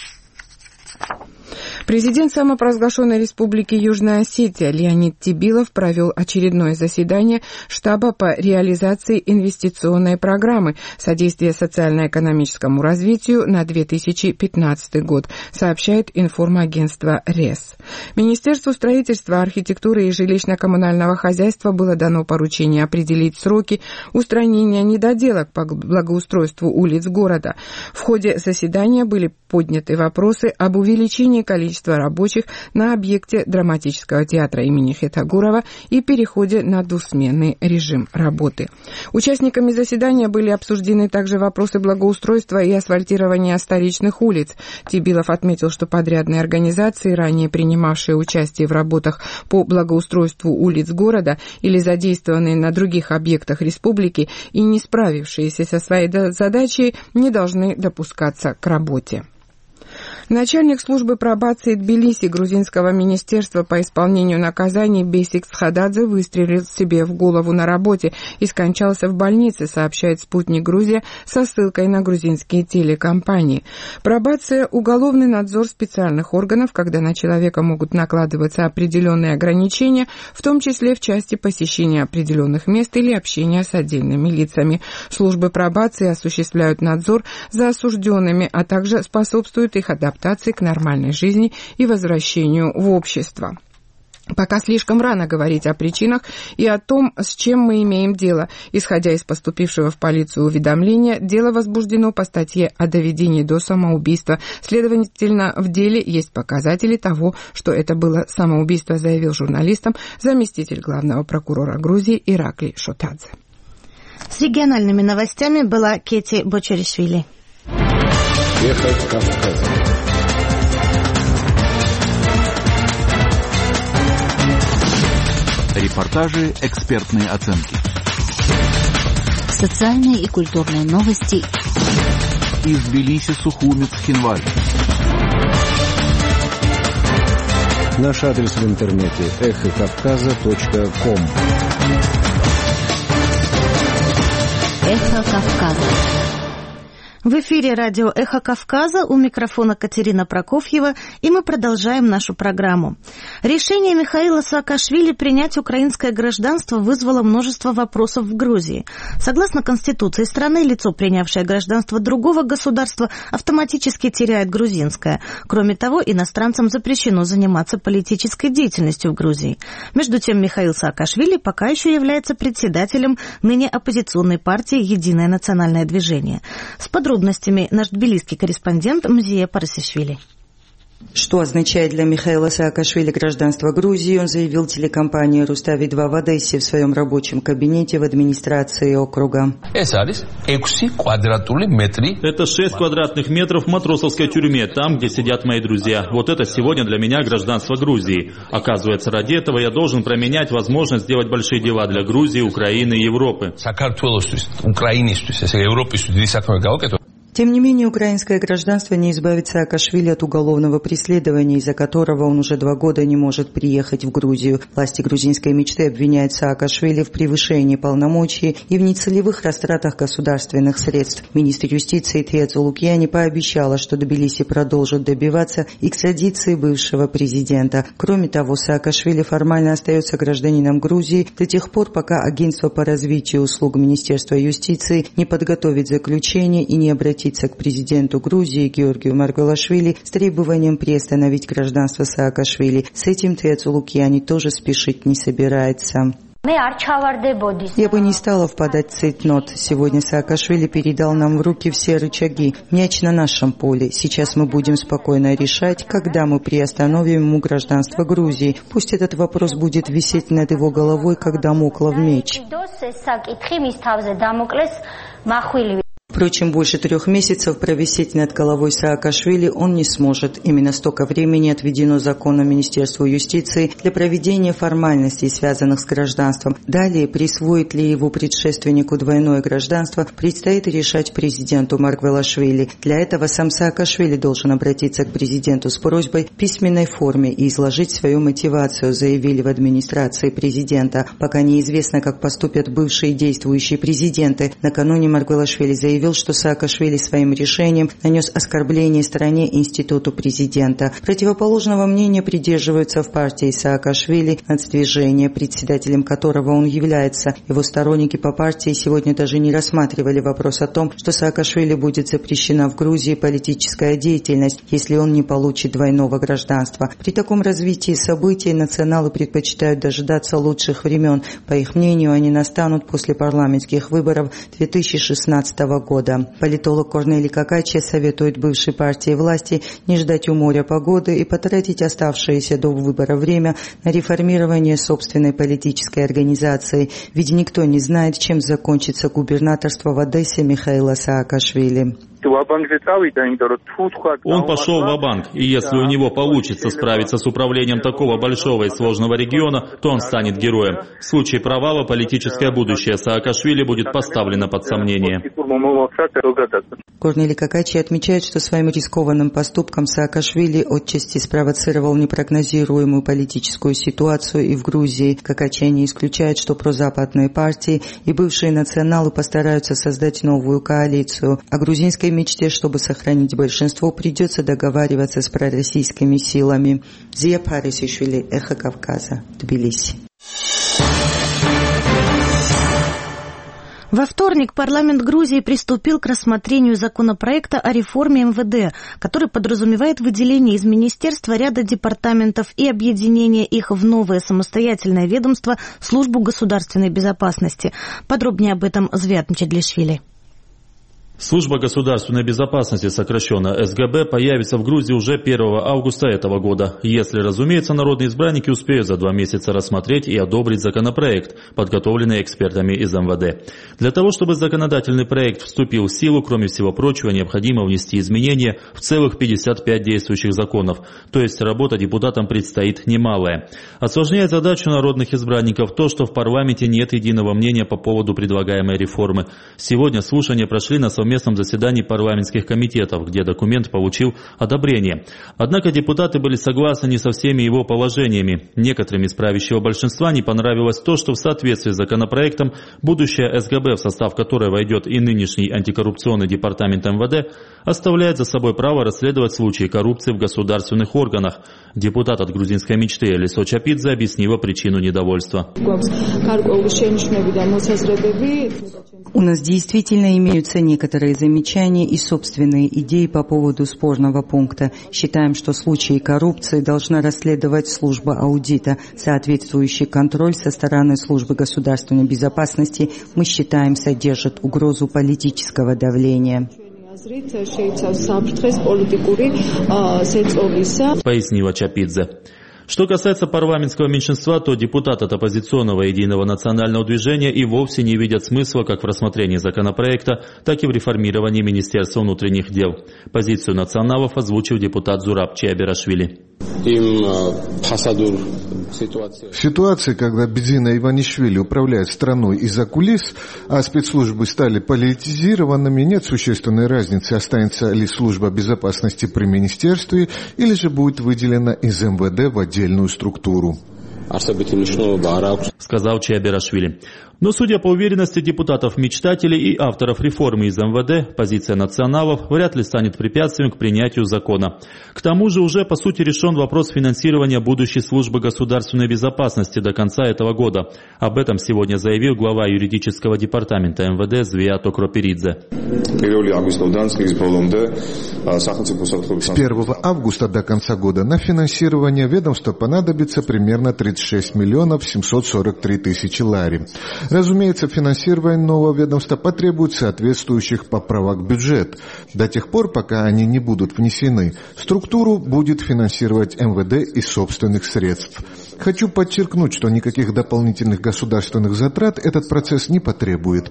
[SPEAKER 2] Президент самопровозглашенной республики Южная Осетия Леонид Тибилов провел очередное заседание штаба по реализации инвестиционной программы содействия социально-экономическому развитию на две тысячи пятнадцатый год, сообщает информагентство РЕС. Министерству строительства, архитектуры и жилищно-коммунального хозяйства было дано поручение определить сроки устранения недоделок по благоустройству улиц города. В ходе заседания были подняты вопросы об увеличении количества рабочих на объекте драматического театра имени Хетагурова и переходе на двусменный режим работы. Участниками заседания были обсуждены также вопросы благоустройства и асфальтирования столичных улиц. Тибилов отметил, что подрядные организации, ранее принимавшие участие в работах по благоустройству улиц города или задействованные на других объектах республики и не справившиеся со своей задачей, не должны допускаться к работе. Начальник службы пробации Тбилиси грузинского министерства по исполнению наказаний Бесик Схададзе выстрелил себе в голову на работе и скончался в больнице, сообщает «Спутник Грузия» со ссылкой на грузинские телекомпании. Пробация – уголовный надзор специальных органов, когда на человека могут накладываться определенные ограничения, в том числе в части посещения определенных мест или общения с отдельными лицами. Службы пробации осуществляют надзор за осужденными, а также способствуют их адаптации к нормальной жизни и возвращению в общество. Пока слишком рано говорить о причинах и о том, с чем мы имеем дело. Исходя из поступившего в полицию уведомления, дело возбуждено по статье о доведении до самоубийства. Следовательно, в деле есть показатели того, что это было самоубийство, заявил журналистам заместитель главного прокурора Грузии Ираклий Шотадзе.
[SPEAKER 1] С региональными новостями была Кетти Бочаришвили.
[SPEAKER 8] Эхо Кавказа.
[SPEAKER 21] Репортажи, экспертные оценки.
[SPEAKER 3] Социальные и культурные новости.
[SPEAKER 21] Из Тбилиси, Сухуми, Цхинваль.
[SPEAKER 8] Наш адрес в интернете эхо кавказа точка ком.
[SPEAKER 3] Эхо Кавказа.
[SPEAKER 1] В эфире радио «Эхо Кавказа», у микрофона Катерина Прокофьева, и мы продолжаем нашу программу. Решение Михаила Саакашвили принять украинское гражданство вызвало множество вопросов в Грузии. Согласно Конституции страны, лицо, принявшее гражданство другого государства, автоматически теряет грузинское. Кроме того, иностранцам запрещено заниматься политической деятельностью в Грузии. Между тем, Михаил Саакашвили пока еще является председателем ныне оппозиционной партии «Единое национальное движение». С подробностями наш тбилисский корреспондент Мзия Парасишвили.
[SPEAKER 5] Что означает для Михаила Саакашвили гражданство Грузии, он заявил телекомпании «Рустави два» в Одессе в своем рабочем кабинете в администрации округа.
[SPEAKER 4] Это шесть квадратных метров в матросовской тюрьме, там, где сидят мои друзья. Вот это сегодня для меня гражданство Грузии. Оказывается, ради этого я должен променять возможность сделать большие дела для Грузии, Украины и Европы.
[SPEAKER 5] Тем не менее, украинское гражданство не избавит Саакашвили от уголовного преследования, из-за которого он уже два года не может приехать в Грузию. Власти грузинской мечты обвиняют Саакашвили в превышении полномочий и в нецелевых растратах государственных средств. Министр юстиции Тецу Лукьяни пообещала, что Тбилиси продолжит добиваться экстрадиции бывшего президента. Кроме того, Саакашвили формально остается гражданином Грузии до тех пор, пока Агентство по развитию услуг Министерства юстиции не подготовит заключение и не обратит к президенту Грузии Георгию Маргвелашвили с требованием приостановить гражданство Саакашвили. С этим Тецу Лукьяни тоже спешить не собирается. Я бы не стала впадать в цейтнот. Сегодня Саакашвили передал нам в руки все рычаги. Мяч на нашем поле. Сейчас мы будем спокойно решать, когда мы приостановим ему гражданство Грузии. Пусть этот вопрос будет висеть над его головой, как дамоклов меч. Впрочем, больше трех месяцев провисеть над головой Саакашвили он не сможет. Именно столько времени отведено законом Министерству юстиции для проведения формальностей, связанных с гражданством. Далее, присвоит ли его предшественнику двойное гражданство, предстоит решать президенту Маргвелашвили. Для этого сам Саакашвили должен обратиться к президенту с просьбой в письменной форме и изложить свою мотивацию, заявили в администрации президента. Пока неизвестно, как поступят бывшие действующие президенты. Накануне Маргвелашвили заявил, что Саакашвили своим решением нанес оскорбление стране и институту президента. Противоположного мнения придерживаются в партии Саакашвили нацдвижение, председателем которого он является. Его сторонники по партии сегодня даже не рассматривали вопрос о том, что Саакашвили будет запрещена в Грузии политическая деятельность, если он не получит двойного гражданства. При таком развитии событий националы предпочитают дожидаться лучших времен. По их мнению, они настанут после парламентских выборов две тысячи шестнадцатого года. Политолог Корнелий Какачия советует бывшей партии власти не ждать у моря погоды и потратить оставшееся до выбора время на реформирование собственной политической организации, ведь никто не знает, чем закончится губернаторство в Одессе Михаила Саакашвили.
[SPEAKER 4] Он пошел ва-банк, и если у него получится справиться с управлением такого большого и сложного региона, то он станет героем. В случае провала политическое будущее Саакашвили будет поставлено под сомнение.
[SPEAKER 5] Корнелий Какачи отмечает, что своим рискованным поступком Саакашвили отчасти спровоцировал непрогнозируемую политическую ситуацию и в Грузии. Какачи не исключает, что прозападные партии и бывшие националы постараются создать новую коалицию. О грузинской мечте, чтобы сохранить большинство, придется договариваться с пророссийскими силами. Зия Парасишвили, Эхо Кавказа, Тбилиси.
[SPEAKER 1] Во вторник парламент Грузии приступил к рассмотрению законопроекта о реформе эм вэ дэ, который подразумевает выделение из министерства ряда департаментов и объединение их в новое самостоятельное ведомство Службу государственной безопасности. Подробнее об этом Звят Мчедлишвили.
[SPEAKER 4] Служба государственной безопасности, сокращенно эс гэ бэ, появится в Грузии уже первого августа этого года, если, разумеется, народные избранники успеют за два месяца рассмотреть и одобрить законопроект, подготовленный экспертами из эм вэ дэ. Для того, чтобы законодательный проект вступил в силу, кроме всего прочего, необходимо внести изменения в целых пятьдесят пять действующих законов, то есть работа депутатам предстоит немалая. Осложняет задачу народных избранников то, что в парламенте нет единого мнения по поводу предлагаемой реформы. Сегодня слушания прошли на совместном совместном заседании парламентских комитетов, где документ получил одобрение. Однако депутаты были согласны не со всеми его положениями. Некоторым из правящего большинства не понравилось то, что в соответствии с законопроектом будущая СГБ, в состав которой войдет и нынешний антикоррупционный департамент эм вэ дэ, оставляет за собой право расследовать случаи коррупции в государственных органах. Депутат от грузинской мечты Элисо Чапидзе объяснила причину недовольства.
[SPEAKER 5] У нас действительно имеются некоторые замечания и собственные идеи по поводу спорного пункта. Считаем, что случаи коррупции должна расследовать служба аудита. Соответствующий контроль со стороны службы государственной безопасности, мы считаем, содержит угрозу политического давления.
[SPEAKER 4] Пояснила Чапидзе. Что касается парламентского меньшинства, то депутаты от оппозиционного единого национального движения и вовсе не видят смысла как в рассмотрении законопроекта, так и в реформировании Министерства внутренних дел. Позицию националов озвучил депутат Зураб Чиаберашвили.
[SPEAKER 7] В ситуации, когда Бедзина Иванишвили управляет страной из-за кулис, а спецслужбы стали политизированными, нет существенной разницы, останется ли служба безопасности при министерстве или же будет выделена из эм вэ дэ в отдельную структуру.
[SPEAKER 4] Сказал Чиаберашвили. Но, судя по уверенности депутатов-мечтателей и авторов реформы из эм вэ дэ, позиция националов вряд ли станет препятствием к принятию закона. К тому же уже, по сути, решен вопрос финансирования будущей службы государственной безопасности до конца этого года. Об этом сегодня заявил глава юридического департамента эм вэ дэ Звиато Кропиридзе.
[SPEAKER 7] С первого августа до конца года на финансирование ведомства понадобится примерно тридцать шесть миллионов семьсот сорок три тысячи лари. Разумеется, финансирование нового ведомства потребует соответствующих поправок в бюджет. До тех пор, пока они не будут внесены, структуру будет финансировать эм вэ дэ из собственных средств. Хочу подчеркнуть, что никаких дополнительных государственных затрат этот процесс не потребует.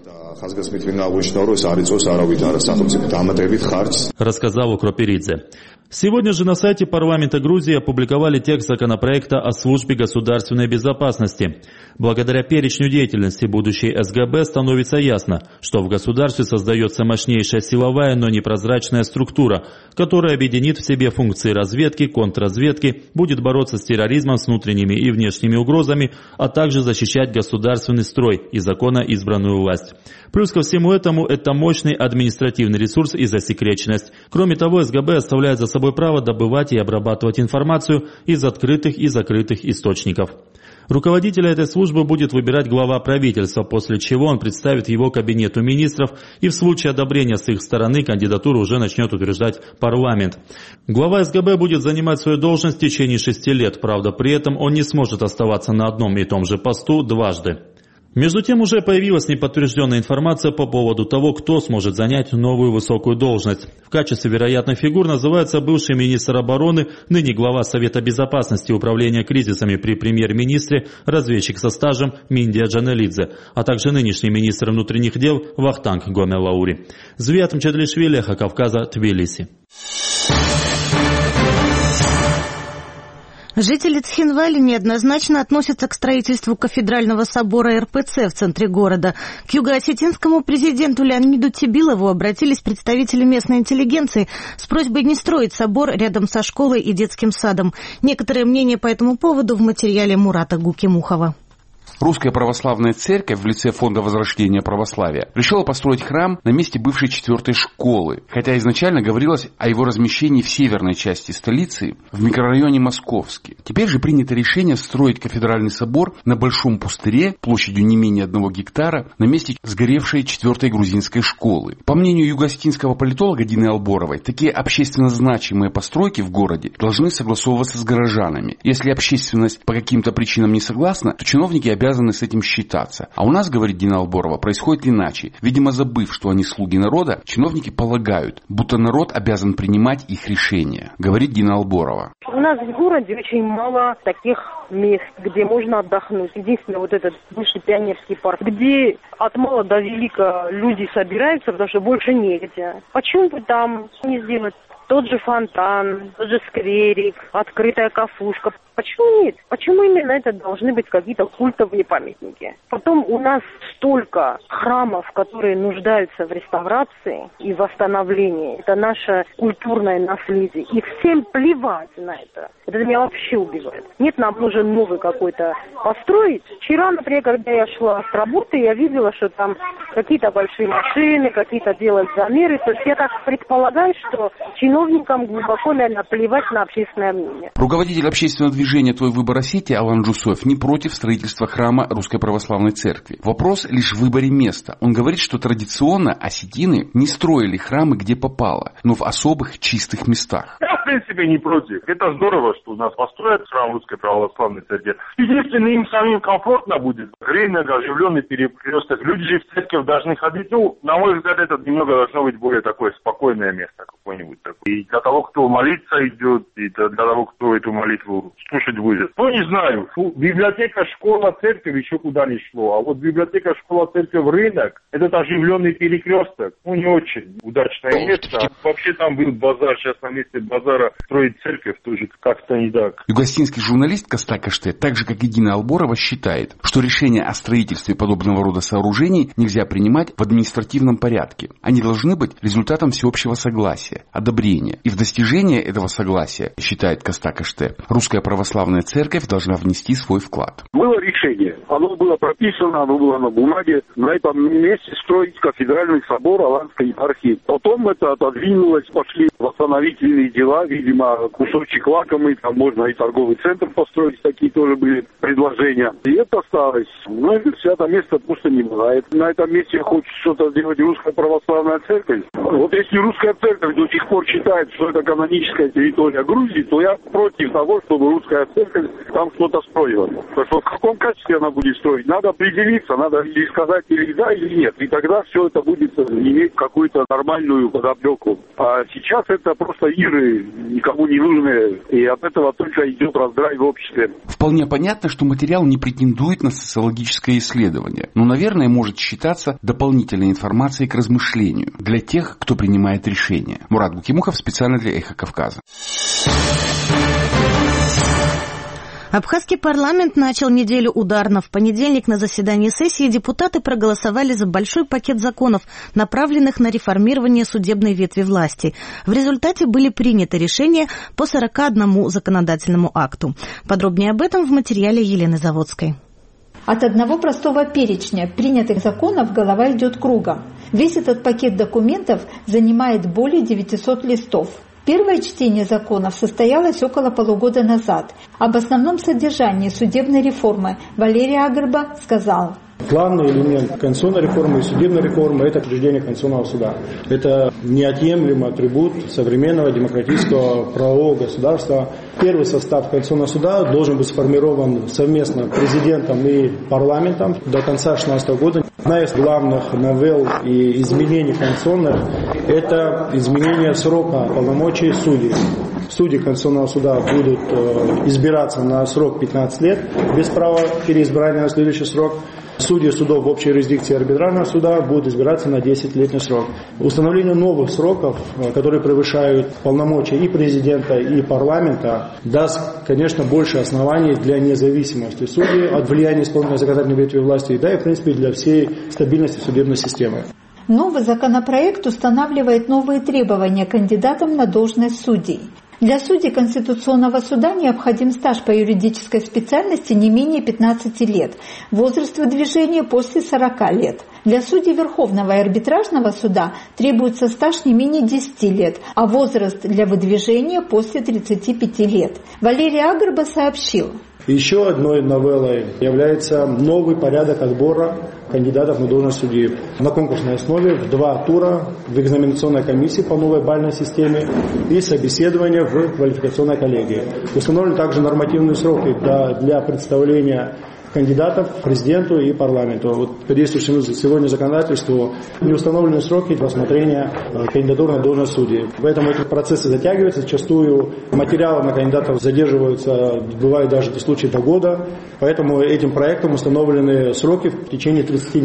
[SPEAKER 4] Рассказал Кропиридзе. Сегодня же на сайте парламента Грузии опубликовали текст законопроекта о службе государственной безопасности. Благодаря перечню деятельности будущей эс гэ бэ становится ясно, что в государстве создается мощнейшая силовая, но непрозрачная структура, которая объединит в себе функции разведки, контрразведки, будет бороться с терроризмом, с внутренними и внешними угрозами, а также защищать государственный строй и законно избранную власть. Плюс ко всему этому это мощный административный ресурс и засекреченность. Кроме того, эс гэ бэ оставляет за собой право добывать и обрабатывать информацию из открытых и закрытых источников. Руководителя этой службы будет выбирать глава правительства, после чего он представит его кабинету министров, и в случае одобрения с их стороны кандидатуру уже начнет утверждать парламент. Глава эс гэ бэ будет занимать свою должность в течение шести лет, правда, при этом он не сможет оставаться на одном и том же посту дважды. Между тем уже появилась неподтвержденная информация по поводу того, кто сможет занять новую высокую должность. В качестве вероятных фигур называется бывший министр обороны, ныне глава Совета безопасности и управления кризисами при премьер-министре, разведчик со стажем Миндия Джанелидзе, а также нынешний министр внутренних дел Вахтанг Гомелаури. Звиат Мчедлишвили, Эхо Кавказа, Тбилиси.
[SPEAKER 1] Жители Цхинвали неоднозначно относятся к строительству кафедрального собора эр пэ цэ в центре города. К юго-осетинскому президенту Леониду Тибилову обратились представители местной интеллигенции с просьбой не строить собор рядом со школой и детским садом. Некоторые мнения по этому поводу в материале Мурата Гукимухова.
[SPEAKER 6] Русская православная церковь в лице Фонда возрождения православия решила построить храм на месте бывшей четвертой школы, хотя изначально говорилось о его размещении в северной части столицы, в микрорайоне Московский. Теперь же принято решение строить кафедральный собор на большом пустыре площадью не менее одного гектара на месте сгоревшей четвертой грузинской школы. По мнению юго-осетинского политолога Дины Алборовой, такие общественно значимые постройки в городе должны согласовываться с горожанами. Если общественность по каким-то причинам не согласна, то чиновники обязаны обязаны с этим считаться. А у нас, говорит Дина Алборова, происходит иначе. Видимо, забыв, что они слуги народа, чиновники полагают, будто народ обязан принимать их решения, говорит Дина Алборова.
[SPEAKER 22] У нас в городе очень мало таких мест, где можно отдохнуть. Единственное, вот этот бывший пионерский парк, где от мала до велика люди собираются, потому что больше негде. Почему бы там не сделать тот же фонтан, тот же скверик, открытая кафушка. Почему нет? Почему именно это должны быть какие-то культовые памятники? Потом у нас столько храмов, которые нуждаются в реставрации и восстановлении. Это наше культурное наследие. И всем плевать на это. Это меня вообще убивает. Нет, нам нужен новый какой-то построить. Вчера, например, когда я шла с работы, я видела, что там какие-то большие машины, какие-то делают замеры. То есть я так предполагаю, что чиновникам глубоко, наверное, плевать на общественное мнение.
[SPEAKER 6] Руководитель общественного движения «Твой выбор Осетии» Алан Джусоев не против строительства храма Русской Православной Церкви. Вопрос лишь в выборе места. Он говорит, что традиционно осетины не строили храмы где попало, но в особых чистых местах.
[SPEAKER 9] Я, в принципе, не против. Это здорово, что у нас построят храм Русской Православной Церкви. Единственное, им самим комфортно будет. Рынок, оживленный перекресток. Люди же в церковь должны ходить. Ну, на мой взгляд, это немного должно быть более такое спокойное место какое-нибудь такое. И для того, кто молиться идет, и для того, кто эту молитву слушать будет. Ну, не знаю. Библиотека, школа, церковь еще куда не шло. А вот библиотека, школа, церковь, рынок, этот оживленный перекресток, ну, не очень удачное место. А вообще там был базар. Сейчас на месте базара строить церковь тоже как-то не так.
[SPEAKER 6] Югостинский журналист Костак Аштет, так же как и Дина Алборова, считает, что решение о строительстве подобного рода сооружений нельзя принимать в административном порядке. Они должны быть результатом всеобщего согласия, одобрения. И в достижение этого согласия, считает Костак Аштет, Русская Православная Церковь должна внести свой вклад.
[SPEAKER 10] Было решение. Оно было прописано, оно было на бумаге. На этом месте строить кафедральный собор Аланской епархии. Потом это отодвинулось, пошли восстановительные дела. Видимо, кусочек лакомый, там можно и торговый центр построить. Такие тоже были предложения. И это осталось. Но это свято место просто не бывает. На этом месте хочет что-то сделать Русская Православная Церковь. Вот если Русская Церковь до сих пор считает, что это каноническая территория Грузии, то я против того, чтобы Русская Церковь там что-то строила. Потому что в каком качестве она будет строить? Надо определиться, надо или сказать или да, или нет. И тогда все это будет иметь какую-то нормальную подоплеку. А сейчас это просто игры, никому не нужные. И от этого только идет раздрай в обществе.
[SPEAKER 6] Вполне понятно, что материал не претендует на социологическое исследование. Но, наверное, может считаться дополнительной информацией к размышлению для тех, кто принимает решения. Мурат Букимухов специально для «Эхо Кавказа».
[SPEAKER 1] Абхазский парламент начал неделю ударно. В понедельник на заседании сессии депутаты проголосовали за большой пакет законов, направленных на реформирование судебной ветви власти. В результате были приняты решения по сорока одному законодательному акту. Подробнее об этом в материале Елены Заводской.
[SPEAKER 17] От одного простого перечня принятых законов голова идет кругом. Весь этот пакет документов занимает более девятисот листов. Первое чтение законов состоялось около полугода назад. Об основном содержании судебной реформы Валерий Агрба сказал:
[SPEAKER 23] Главный элемент конституционной реформы и судебной реформы – это учреждение Конституционного суда. Это неотъемлемый атрибут современного демократического правового государства. Первый состав Конституционного суда должен быть сформирован совместно президентом и парламентом до конца две тысячи шестнадцатого года. Одна из главных новелл и изменений конституционных – это изменение срока полномочий судей. Судьи Конституционного суда будут избираться на срок пятнадцать лет без права переизбрания на следующий срок. Судьи судов в общей юрисдикции арбитражного суда будут избираться на десятилетний срок. Установление новых сроков, которые превышают полномочия и президента, и парламента, даст, конечно, больше оснований для независимости судей от влияния исполнительной законодательной ветви власти, да и, в принципе, для всей стабильности судебной системы.
[SPEAKER 17] Новый законопроект устанавливает новые требования кандидатам на должность судей. Для судей Конституционного суда необходим стаж по юридической специальности не менее пятнадцати лет, возраст выдвижения после сорока лет. Для судей Верховного и арбитражного суда требуется стаж не менее десяти лет, а возраст для выдвижения после тридцати пяти лет. Валерий Агрба сообщил:
[SPEAKER 23] Еще одной новеллой является новый порядок отбора кандидатов на должность судьи. На конкурсной основе в два тура в экзаменационной комиссии по новой бальной системе и собеседование в квалификационной коллегии. Установлены также нормативные сроки для, для представления кандидатов президенту и парламенту. Вот по действующему сегодня законодательству не установлены сроки рассмотрения кандидатур на должность судьи. Поэтому эти процессы затягиваются. Зачастую материалы на кандидатов задерживаются, бывает даже в случае до года. Поэтому этим проектом установлены сроки в течение тридцати дней.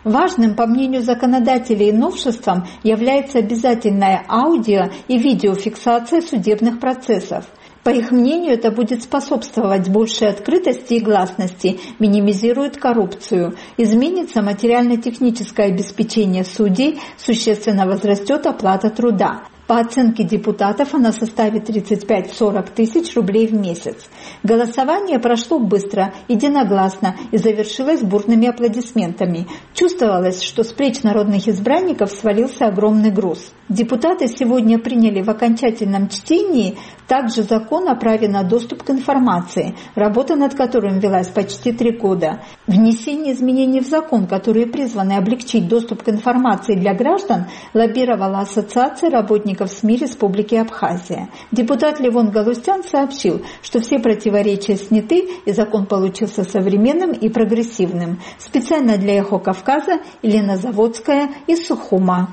[SPEAKER 17] Важным, по мнению законодателей, новшеством является обязательная аудио- и видеофиксация судебных процессов. По их мнению, это будет способствовать большей открытости и гласности, минимизирует коррупцию, изменится материально-техническое обеспечение судей, существенно возрастет оплата труда. По оценке депутатов она составит тридцать пять - сорок тысяч рублей в месяц. Голосование прошло быстро, единогласно и завершилось бурными аплодисментами. Чувствовалось, что с плеч народных избранников свалился огромный груз. Депутаты сегодня приняли в окончательном чтении также закон о праве на доступ к информации, работа над которым велась почти три года. Внесение изменений в закон, которые призваны облегчить доступ к информации для граждан, лоббировала Ассоциация работников СМИ Республики Абхазия. Депутат Левон Галустян сообщил, что все противоречия сняты и закон получился современным и прогрессивным. Специально для «Эхо Кавказа» Елена Заводская из Сухума.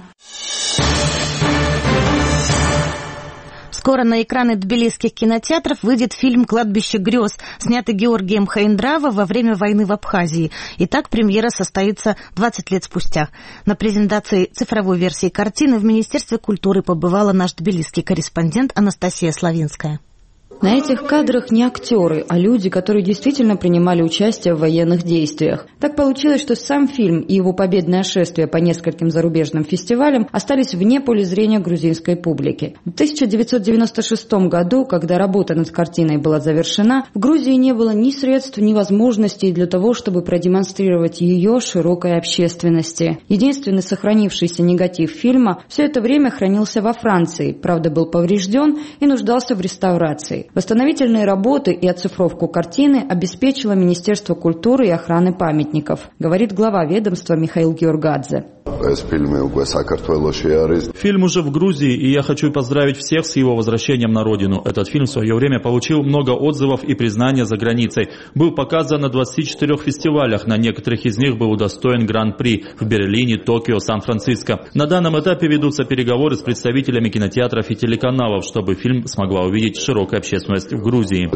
[SPEAKER 1] Скоро на экраны тбилисских кинотеатров выйдет фильм «Кладбище грез», снятый Георгием Хаиндраво во время войны в Абхазии. Итак, премьера состоится двадцать лет спустя. На презентации цифровой версии картины в Министерстве культуры побывала наш тбилисский корреспондент Анастасия Славинская.
[SPEAKER 11] На этих кадрах не актеры, а люди, которые действительно принимали участие в военных действиях. Так получилось, что сам фильм и его победное шествие по нескольким зарубежным фестивалям остались вне поля зрения грузинской публики. В тысяча девятьсот девяносто шестом году, когда работа над картиной была завершена, в Грузии не было ни средств, ни возможностей для того, чтобы продемонстрировать ее широкой общественности. Единственный сохранившийся негатив фильма все это время хранился во Франции, правда был поврежден и нуждался в реставрации. Восстановительные работы и оцифровку картины обеспечило Министерство культуры и охраны памятников, говорит глава ведомства Михаил Георгадзе.
[SPEAKER 4] Фильм уже в Грузии, и я хочу поздравить всех с его возвращением на родину. Этот фильм в свое время получил много отзывов и признания за границей. Был показан на двадцати четырёх фестивалях, на некоторых из них был удостоен Гран-при в Берлине, Токио, Сан-Франциско. На данном этапе ведутся переговоры с представителями кинотеатров и телеканалов, чтобы фильм смогла увидеть широкая общественность в Грузии.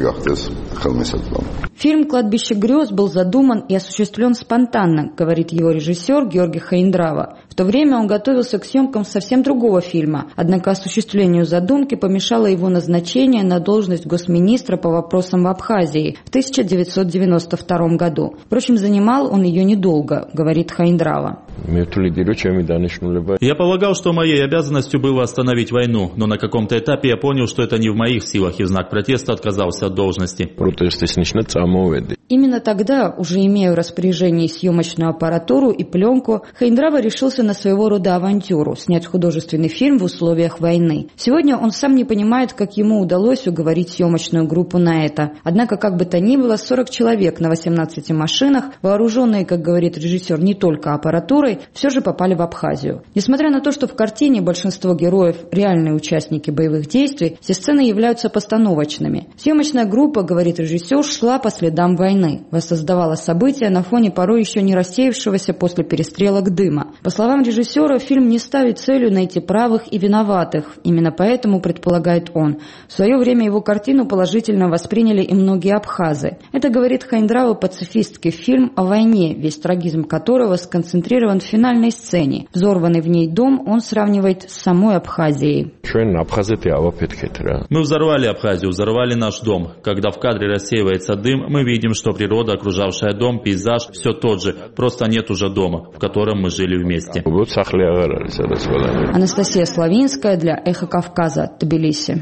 [SPEAKER 11] Фильм «Кладбище грез» был задуман и осуществлен спонтанно, говорит его режиссер Георгий Хаиндраво. В то время он готовился к съемкам совсем другого фильма, однако осуществлению задумки помешало его назначение на должность госминистра по вопросам в Абхазии в тысяча девятьсот девяносто втором году. Впрочем, занимал он ее недолго, говорит Хаиндраво.
[SPEAKER 4] Я полагал, что моей обязанностью было остановить войну, но на каком-то этапе я понял, что это не в моих силах, и в знак протеста отказался от должности.
[SPEAKER 11] Именно тогда, уже имея в распоряжении съемочную аппаратуру и пленку, Хаиндраво решился на своего рода авантюру – снять художественный фильм в условиях войны. Сегодня он сам не понимает, как ему удалось уговорить съемочную группу на это. Однако, как бы то ни было, сорок человек на восемнадцати машинах, вооруженные, как говорит режиссер, не только аппаратурой, все же попали в Абхазию. Несмотря на то, что в картине большинство героев – реальные участники боевых действий, все сцены являются постановочными. Съемочная группа, говорит режиссер, шла по следам войны, воссоздавала события на фоне порой еще не рассеявшегося после перестрелок дыма. По словам режиссера, фильм не ставит целью найти правых и виноватых. Именно поэтому, предполагает он, в свое время его картину положительно восприняли и многие абхазы. Это, говорит Хаиндраво, пацифистский фильм о войне, весь трагизм которого сконцентрирован в финальной сцене. Взорванный в ней дом он сравнивает с самой Абхазией.
[SPEAKER 4] Мы взорвали Абхазию, взорвали наш дом. Когда в кадре рассеивается дым, мы видим, что природа, окружавшая дом, пейзаж, все тот же, просто нет уже дома, в котором мы жили вместе.
[SPEAKER 11] Анастасия Славинская для «Эхо Кавказа», Тбилиси.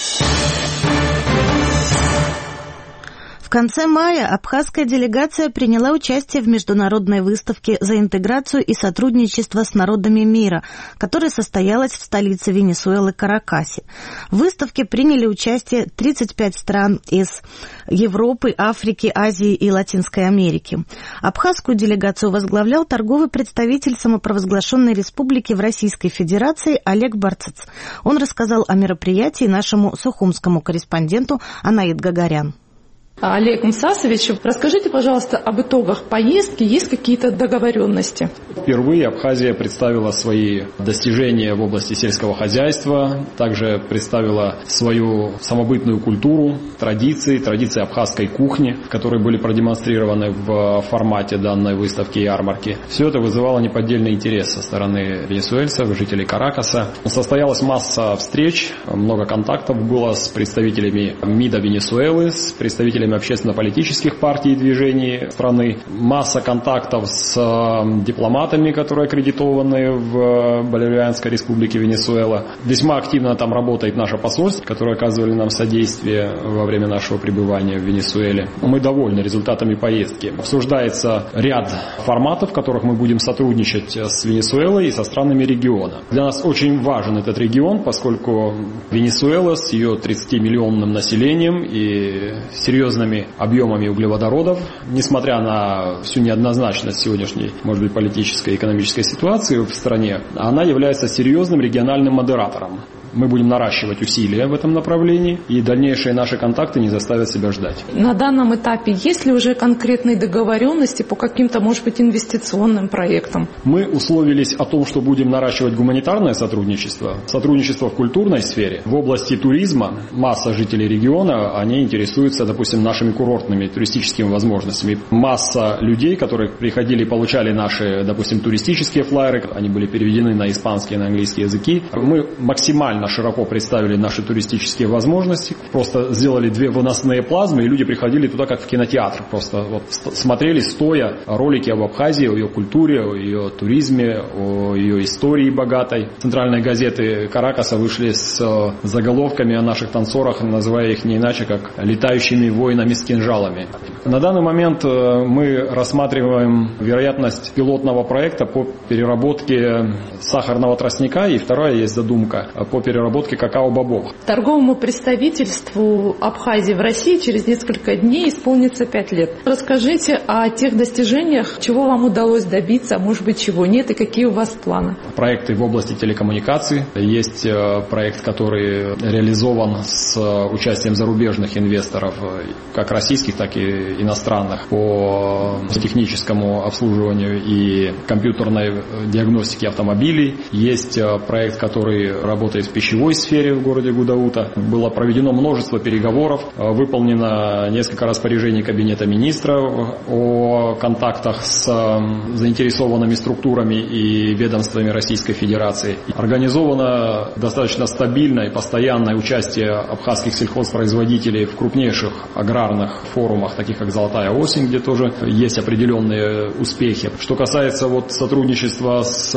[SPEAKER 1] В конце мая абхазская делегация приняла участие в международной выставке «За интеграцию и сотрудничество с народами мира», которая состоялась в столице Венесуэлы Каракасе. В выставке приняли участие тридцать пять стран из Европы, Африки, Азии и Латинской Америки. Абхазскую делегацию возглавлял торговый представитель самопровозглашенной республики в Российской Федерации Олег Барцец. Он рассказал о мероприятии нашему сухумскому корреспонденту Анаит Гагарян.
[SPEAKER 12] Олег Мсасович, расскажите, пожалуйста, об итогах поездки. Есть какие-то договоренности?
[SPEAKER 13] Впервые Абхазия представила свои достижения в области сельского хозяйства, также представила свою самобытную культуру, традиции, традиции абхазской кухни, которые были продемонстрированы в формате данной выставки и ярмарки. Все это вызывало неподдельный интерес со стороны венесуэльцев, жителей Каракаса. Состоялась масса встреч, много контактов было с представителями МИДа Венесуэлы, с представителями общественно-политических партий и движений страны, масса контактов с дипломатами, которые аккредитованы в Боливианской республике Венесуэла. Весьма активно там работает наше посольство, которое оказывали нам содействие во время нашего пребывания в Венесуэле. Мы довольны результатами поездки. Обсуждается ряд форматов, в которых мы будем сотрудничать с Венесуэлой и со странами региона. Для нас очень важен этот регион, поскольку Венесуэла с ее тридцатимиллионным населением и серьезными объемами углеводородов, несмотря на всю неоднозначность сегодняшней, может быть, политической и экономической ситуации в стране, она является серьезным региональным модератором. Мы будем наращивать усилия в этом направлении, и дальнейшие наши контакты не заставят себя ждать.
[SPEAKER 12] На данном этапе есть ли уже конкретные договоренности по каким-то, может быть, инвестиционным проектам?
[SPEAKER 13] Мы условились о том, что будем наращивать гуманитарное сотрудничество, сотрудничество в культурной сфере. В области туризма масса жителей региона, они интересуются, допустим, нашими курортными туристическими возможностями. Масса людей, которые приходили и получали наши, допустим, туристические флайеры, они были переведены на испанский и на английский языки. Мы максимально широко представили наши туристические возможности, просто сделали две выносные плазмы, и люди приходили туда как в кинотеатр, просто вот смотрели стоя ролики об Абхазии, о ее культуре, о ее туризме, о ее истории богатой. Центральные газеты Каракаса вышли с заголовками о наших танцорах, называя их не иначе, как летающими воинами с кинжалами. На данный момент мы рассматриваем вероятность пилотного проекта по переработке сахарного тростника, и вторая есть задумка по переработке какао-бобов.
[SPEAKER 12] Торговому представительству Абхазии в России через несколько дней исполнится пять лет. Расскажите о тех достижениях, чего вам удалось добиться, а может быть чего нет, и какие у вас планы.
[SPEAKER 13] Проекты в области телекоммуникаций. Есть проект, который реализован с участием зарубежных инвесторов, как российских, так и иностранных, по техническому обслуживанию и компьютерной диагностике автомобилей. Есть проект, который работает в пищевой сфере в городе Гудаута. Было проведено множество переговоров, выполнено несколько распоряжений Кабинета министров о контактах с заинтересованными структурами и ведомствами Российской Федерации. Организовано достаточно стабильное и постоянное участие абхазских сельхозпроизводителей в крупнейших аграрных форумах, таких как «Золотая осень», где тоже есть определенные успехи. Что касается вот сотрудничества с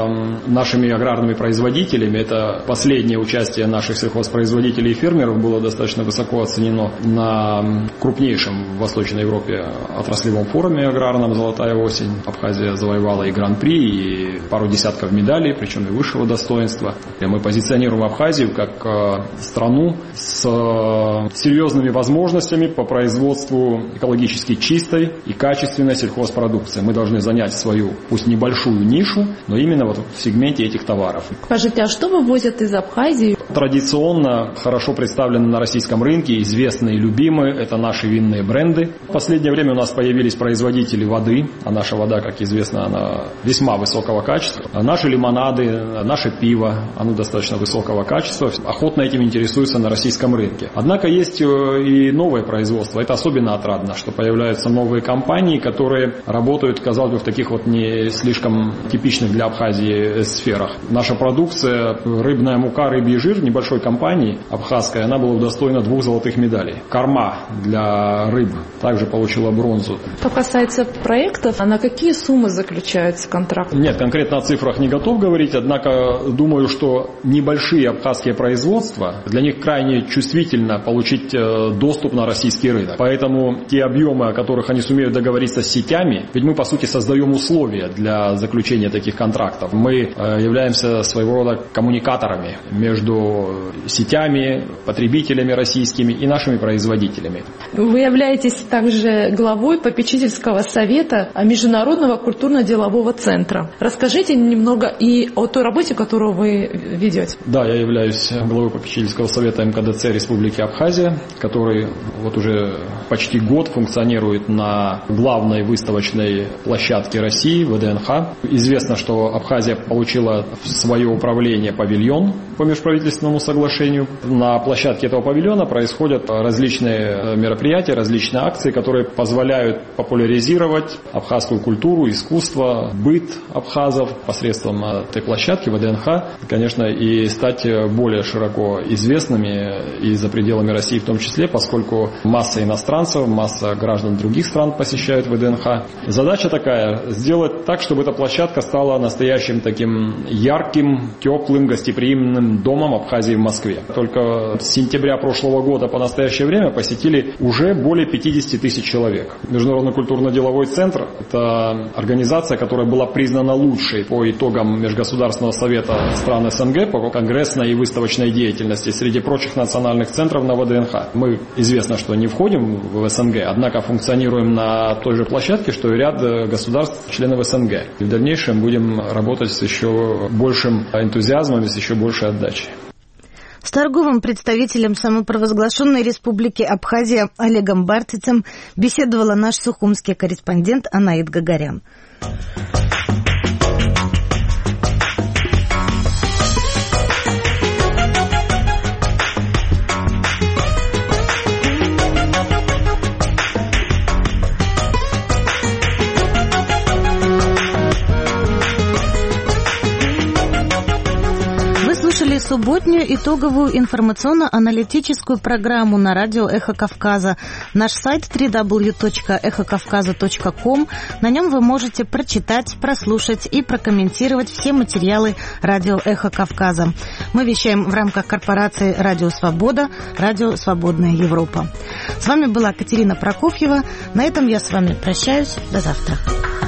[SPEAKER 13] нашими аграрными производителями, это последнее участие наших сельхозпроизводителей и фермеров было достаточно высоко оценено на крупнейшем в Восточной Европе отраслевом форуме аграрном «Золотая осень». Абхазия завоевала и гран-при, и пару десятков медалей, причем и высшего достоинства. И мы позиционируем Абхазию как страну с серьезными возможностями по производству экологически чистой и качественной сельхозпродукции. Мы должны занять свою, пусть небольшую нишу, но именно вот в сегменте этих товаров.
[SPEAKER 12] Скажите, а что вывозят из Абхазии?
[SPEAKER 13] Традиционно хорошо представлены на российском рынке, известные и любимые, это наши винные бренды. В последнее время у нас появились производители воды, а наша вода, как известно, она весьма высокого качества. Наши лимонады, наше пиво, оно достаточно высокого качества, охотно этим интересуются на российском рынке. Однако есть и новое производство, это особенно отрадно, что появляются новые компании, которые работают, казалось бы, в таких вот не слишком типичных для Абхазии сферах. Наша продукция, рыбная мука, рыбий жир небольшой компании абхазской, она была удостоена двух золотых медалей. Корма для рыб также получила бронзу.
[SPEAKER 12] Что касается проектов, а на какие суммы заключаются контракты?
[SPEAKER 13] Нет, конкретно о цифрах не готов говорить, однако думаю, что небольшие абхазские производства, для них крайне чувствительно получить доступ на российский рынок. Поэтому те объемы, о которых они сумеют договориться с сетями, ведь мы, по сути, создаем условия для заключения таких контрактов. Мы являемся своего рода коммуникаторами между сетями, потребителями российскими и нашими производителями.
[SPEAKER 12] Вы являетесь также главой попечительского совета Международного культурно-делового центра. Расскажите немного и о той работе, которую вы ведете.
[SPEAKER 13] Да, я являюсь главой попечительского совета эм ка дэ цэ Республики Абхазия, который вот уже почти год функционирует на главной выставочной площадке России, вэ дэ эн ха. Известно, что Абхазия получила в свое управление павильон по межправительственному соглашению. На площадке этого павильона происходят различные мероприятия, различные акции, которые позволяют популяризировать абхазскую культуру, искусство, быт абхазов посредством этой площадки вэ дэ эн ха, конечно, и стать более широко известными и за пределами России в том числе, поскольку масса иностранцев, масса граждан других стран посещают вэ дэ эн ха. Задача такая – сделать так, чтобы эта площадка стала настоящим таким ярким, теплым, гостеприимным домом Абхазии в Москве. Только с сентября прошлого года по настоящее время посетили уже более пятьдесят тысяч человек. Международный культурно-деловой центр – это организация, которая была признана лучшей по итогам Межгосударственного совета стран эс эн гэ по конгрессной и выставочной деятельности среди прочих национальных центров на вэ дэ эн ха. Мы, известно, что не входим в эс эн гэ, однако функционируем на той же площадке, что и ряд государств, членов эс эн гэ. И в дальнейшем будем работать с еще большим энтузиазмом и с еще большей отдачей.
[SPEAKER 1] С торговым представителем самопровозглашенной республики Абхазия Олегом Бартицем беседовала наш сухумский корреспондент Анаит Гагарян. Субботнюю итоговую информационно-аналитическую программу на радио «Эхо Кавказа». Наш сайт дабл ю дабл ю дабл ю точка эхо кавказа точка ком. На нем вы можете прочитать, прослушать и прокомментировать все материалы радио «Эхо Кавказа». Мы вещаем в рамках корпорации «Радио Свобода», «Радио Свободная Европа». С вами была Катерина Прокофьева. На этом я с вами прощаюсь. До завтра.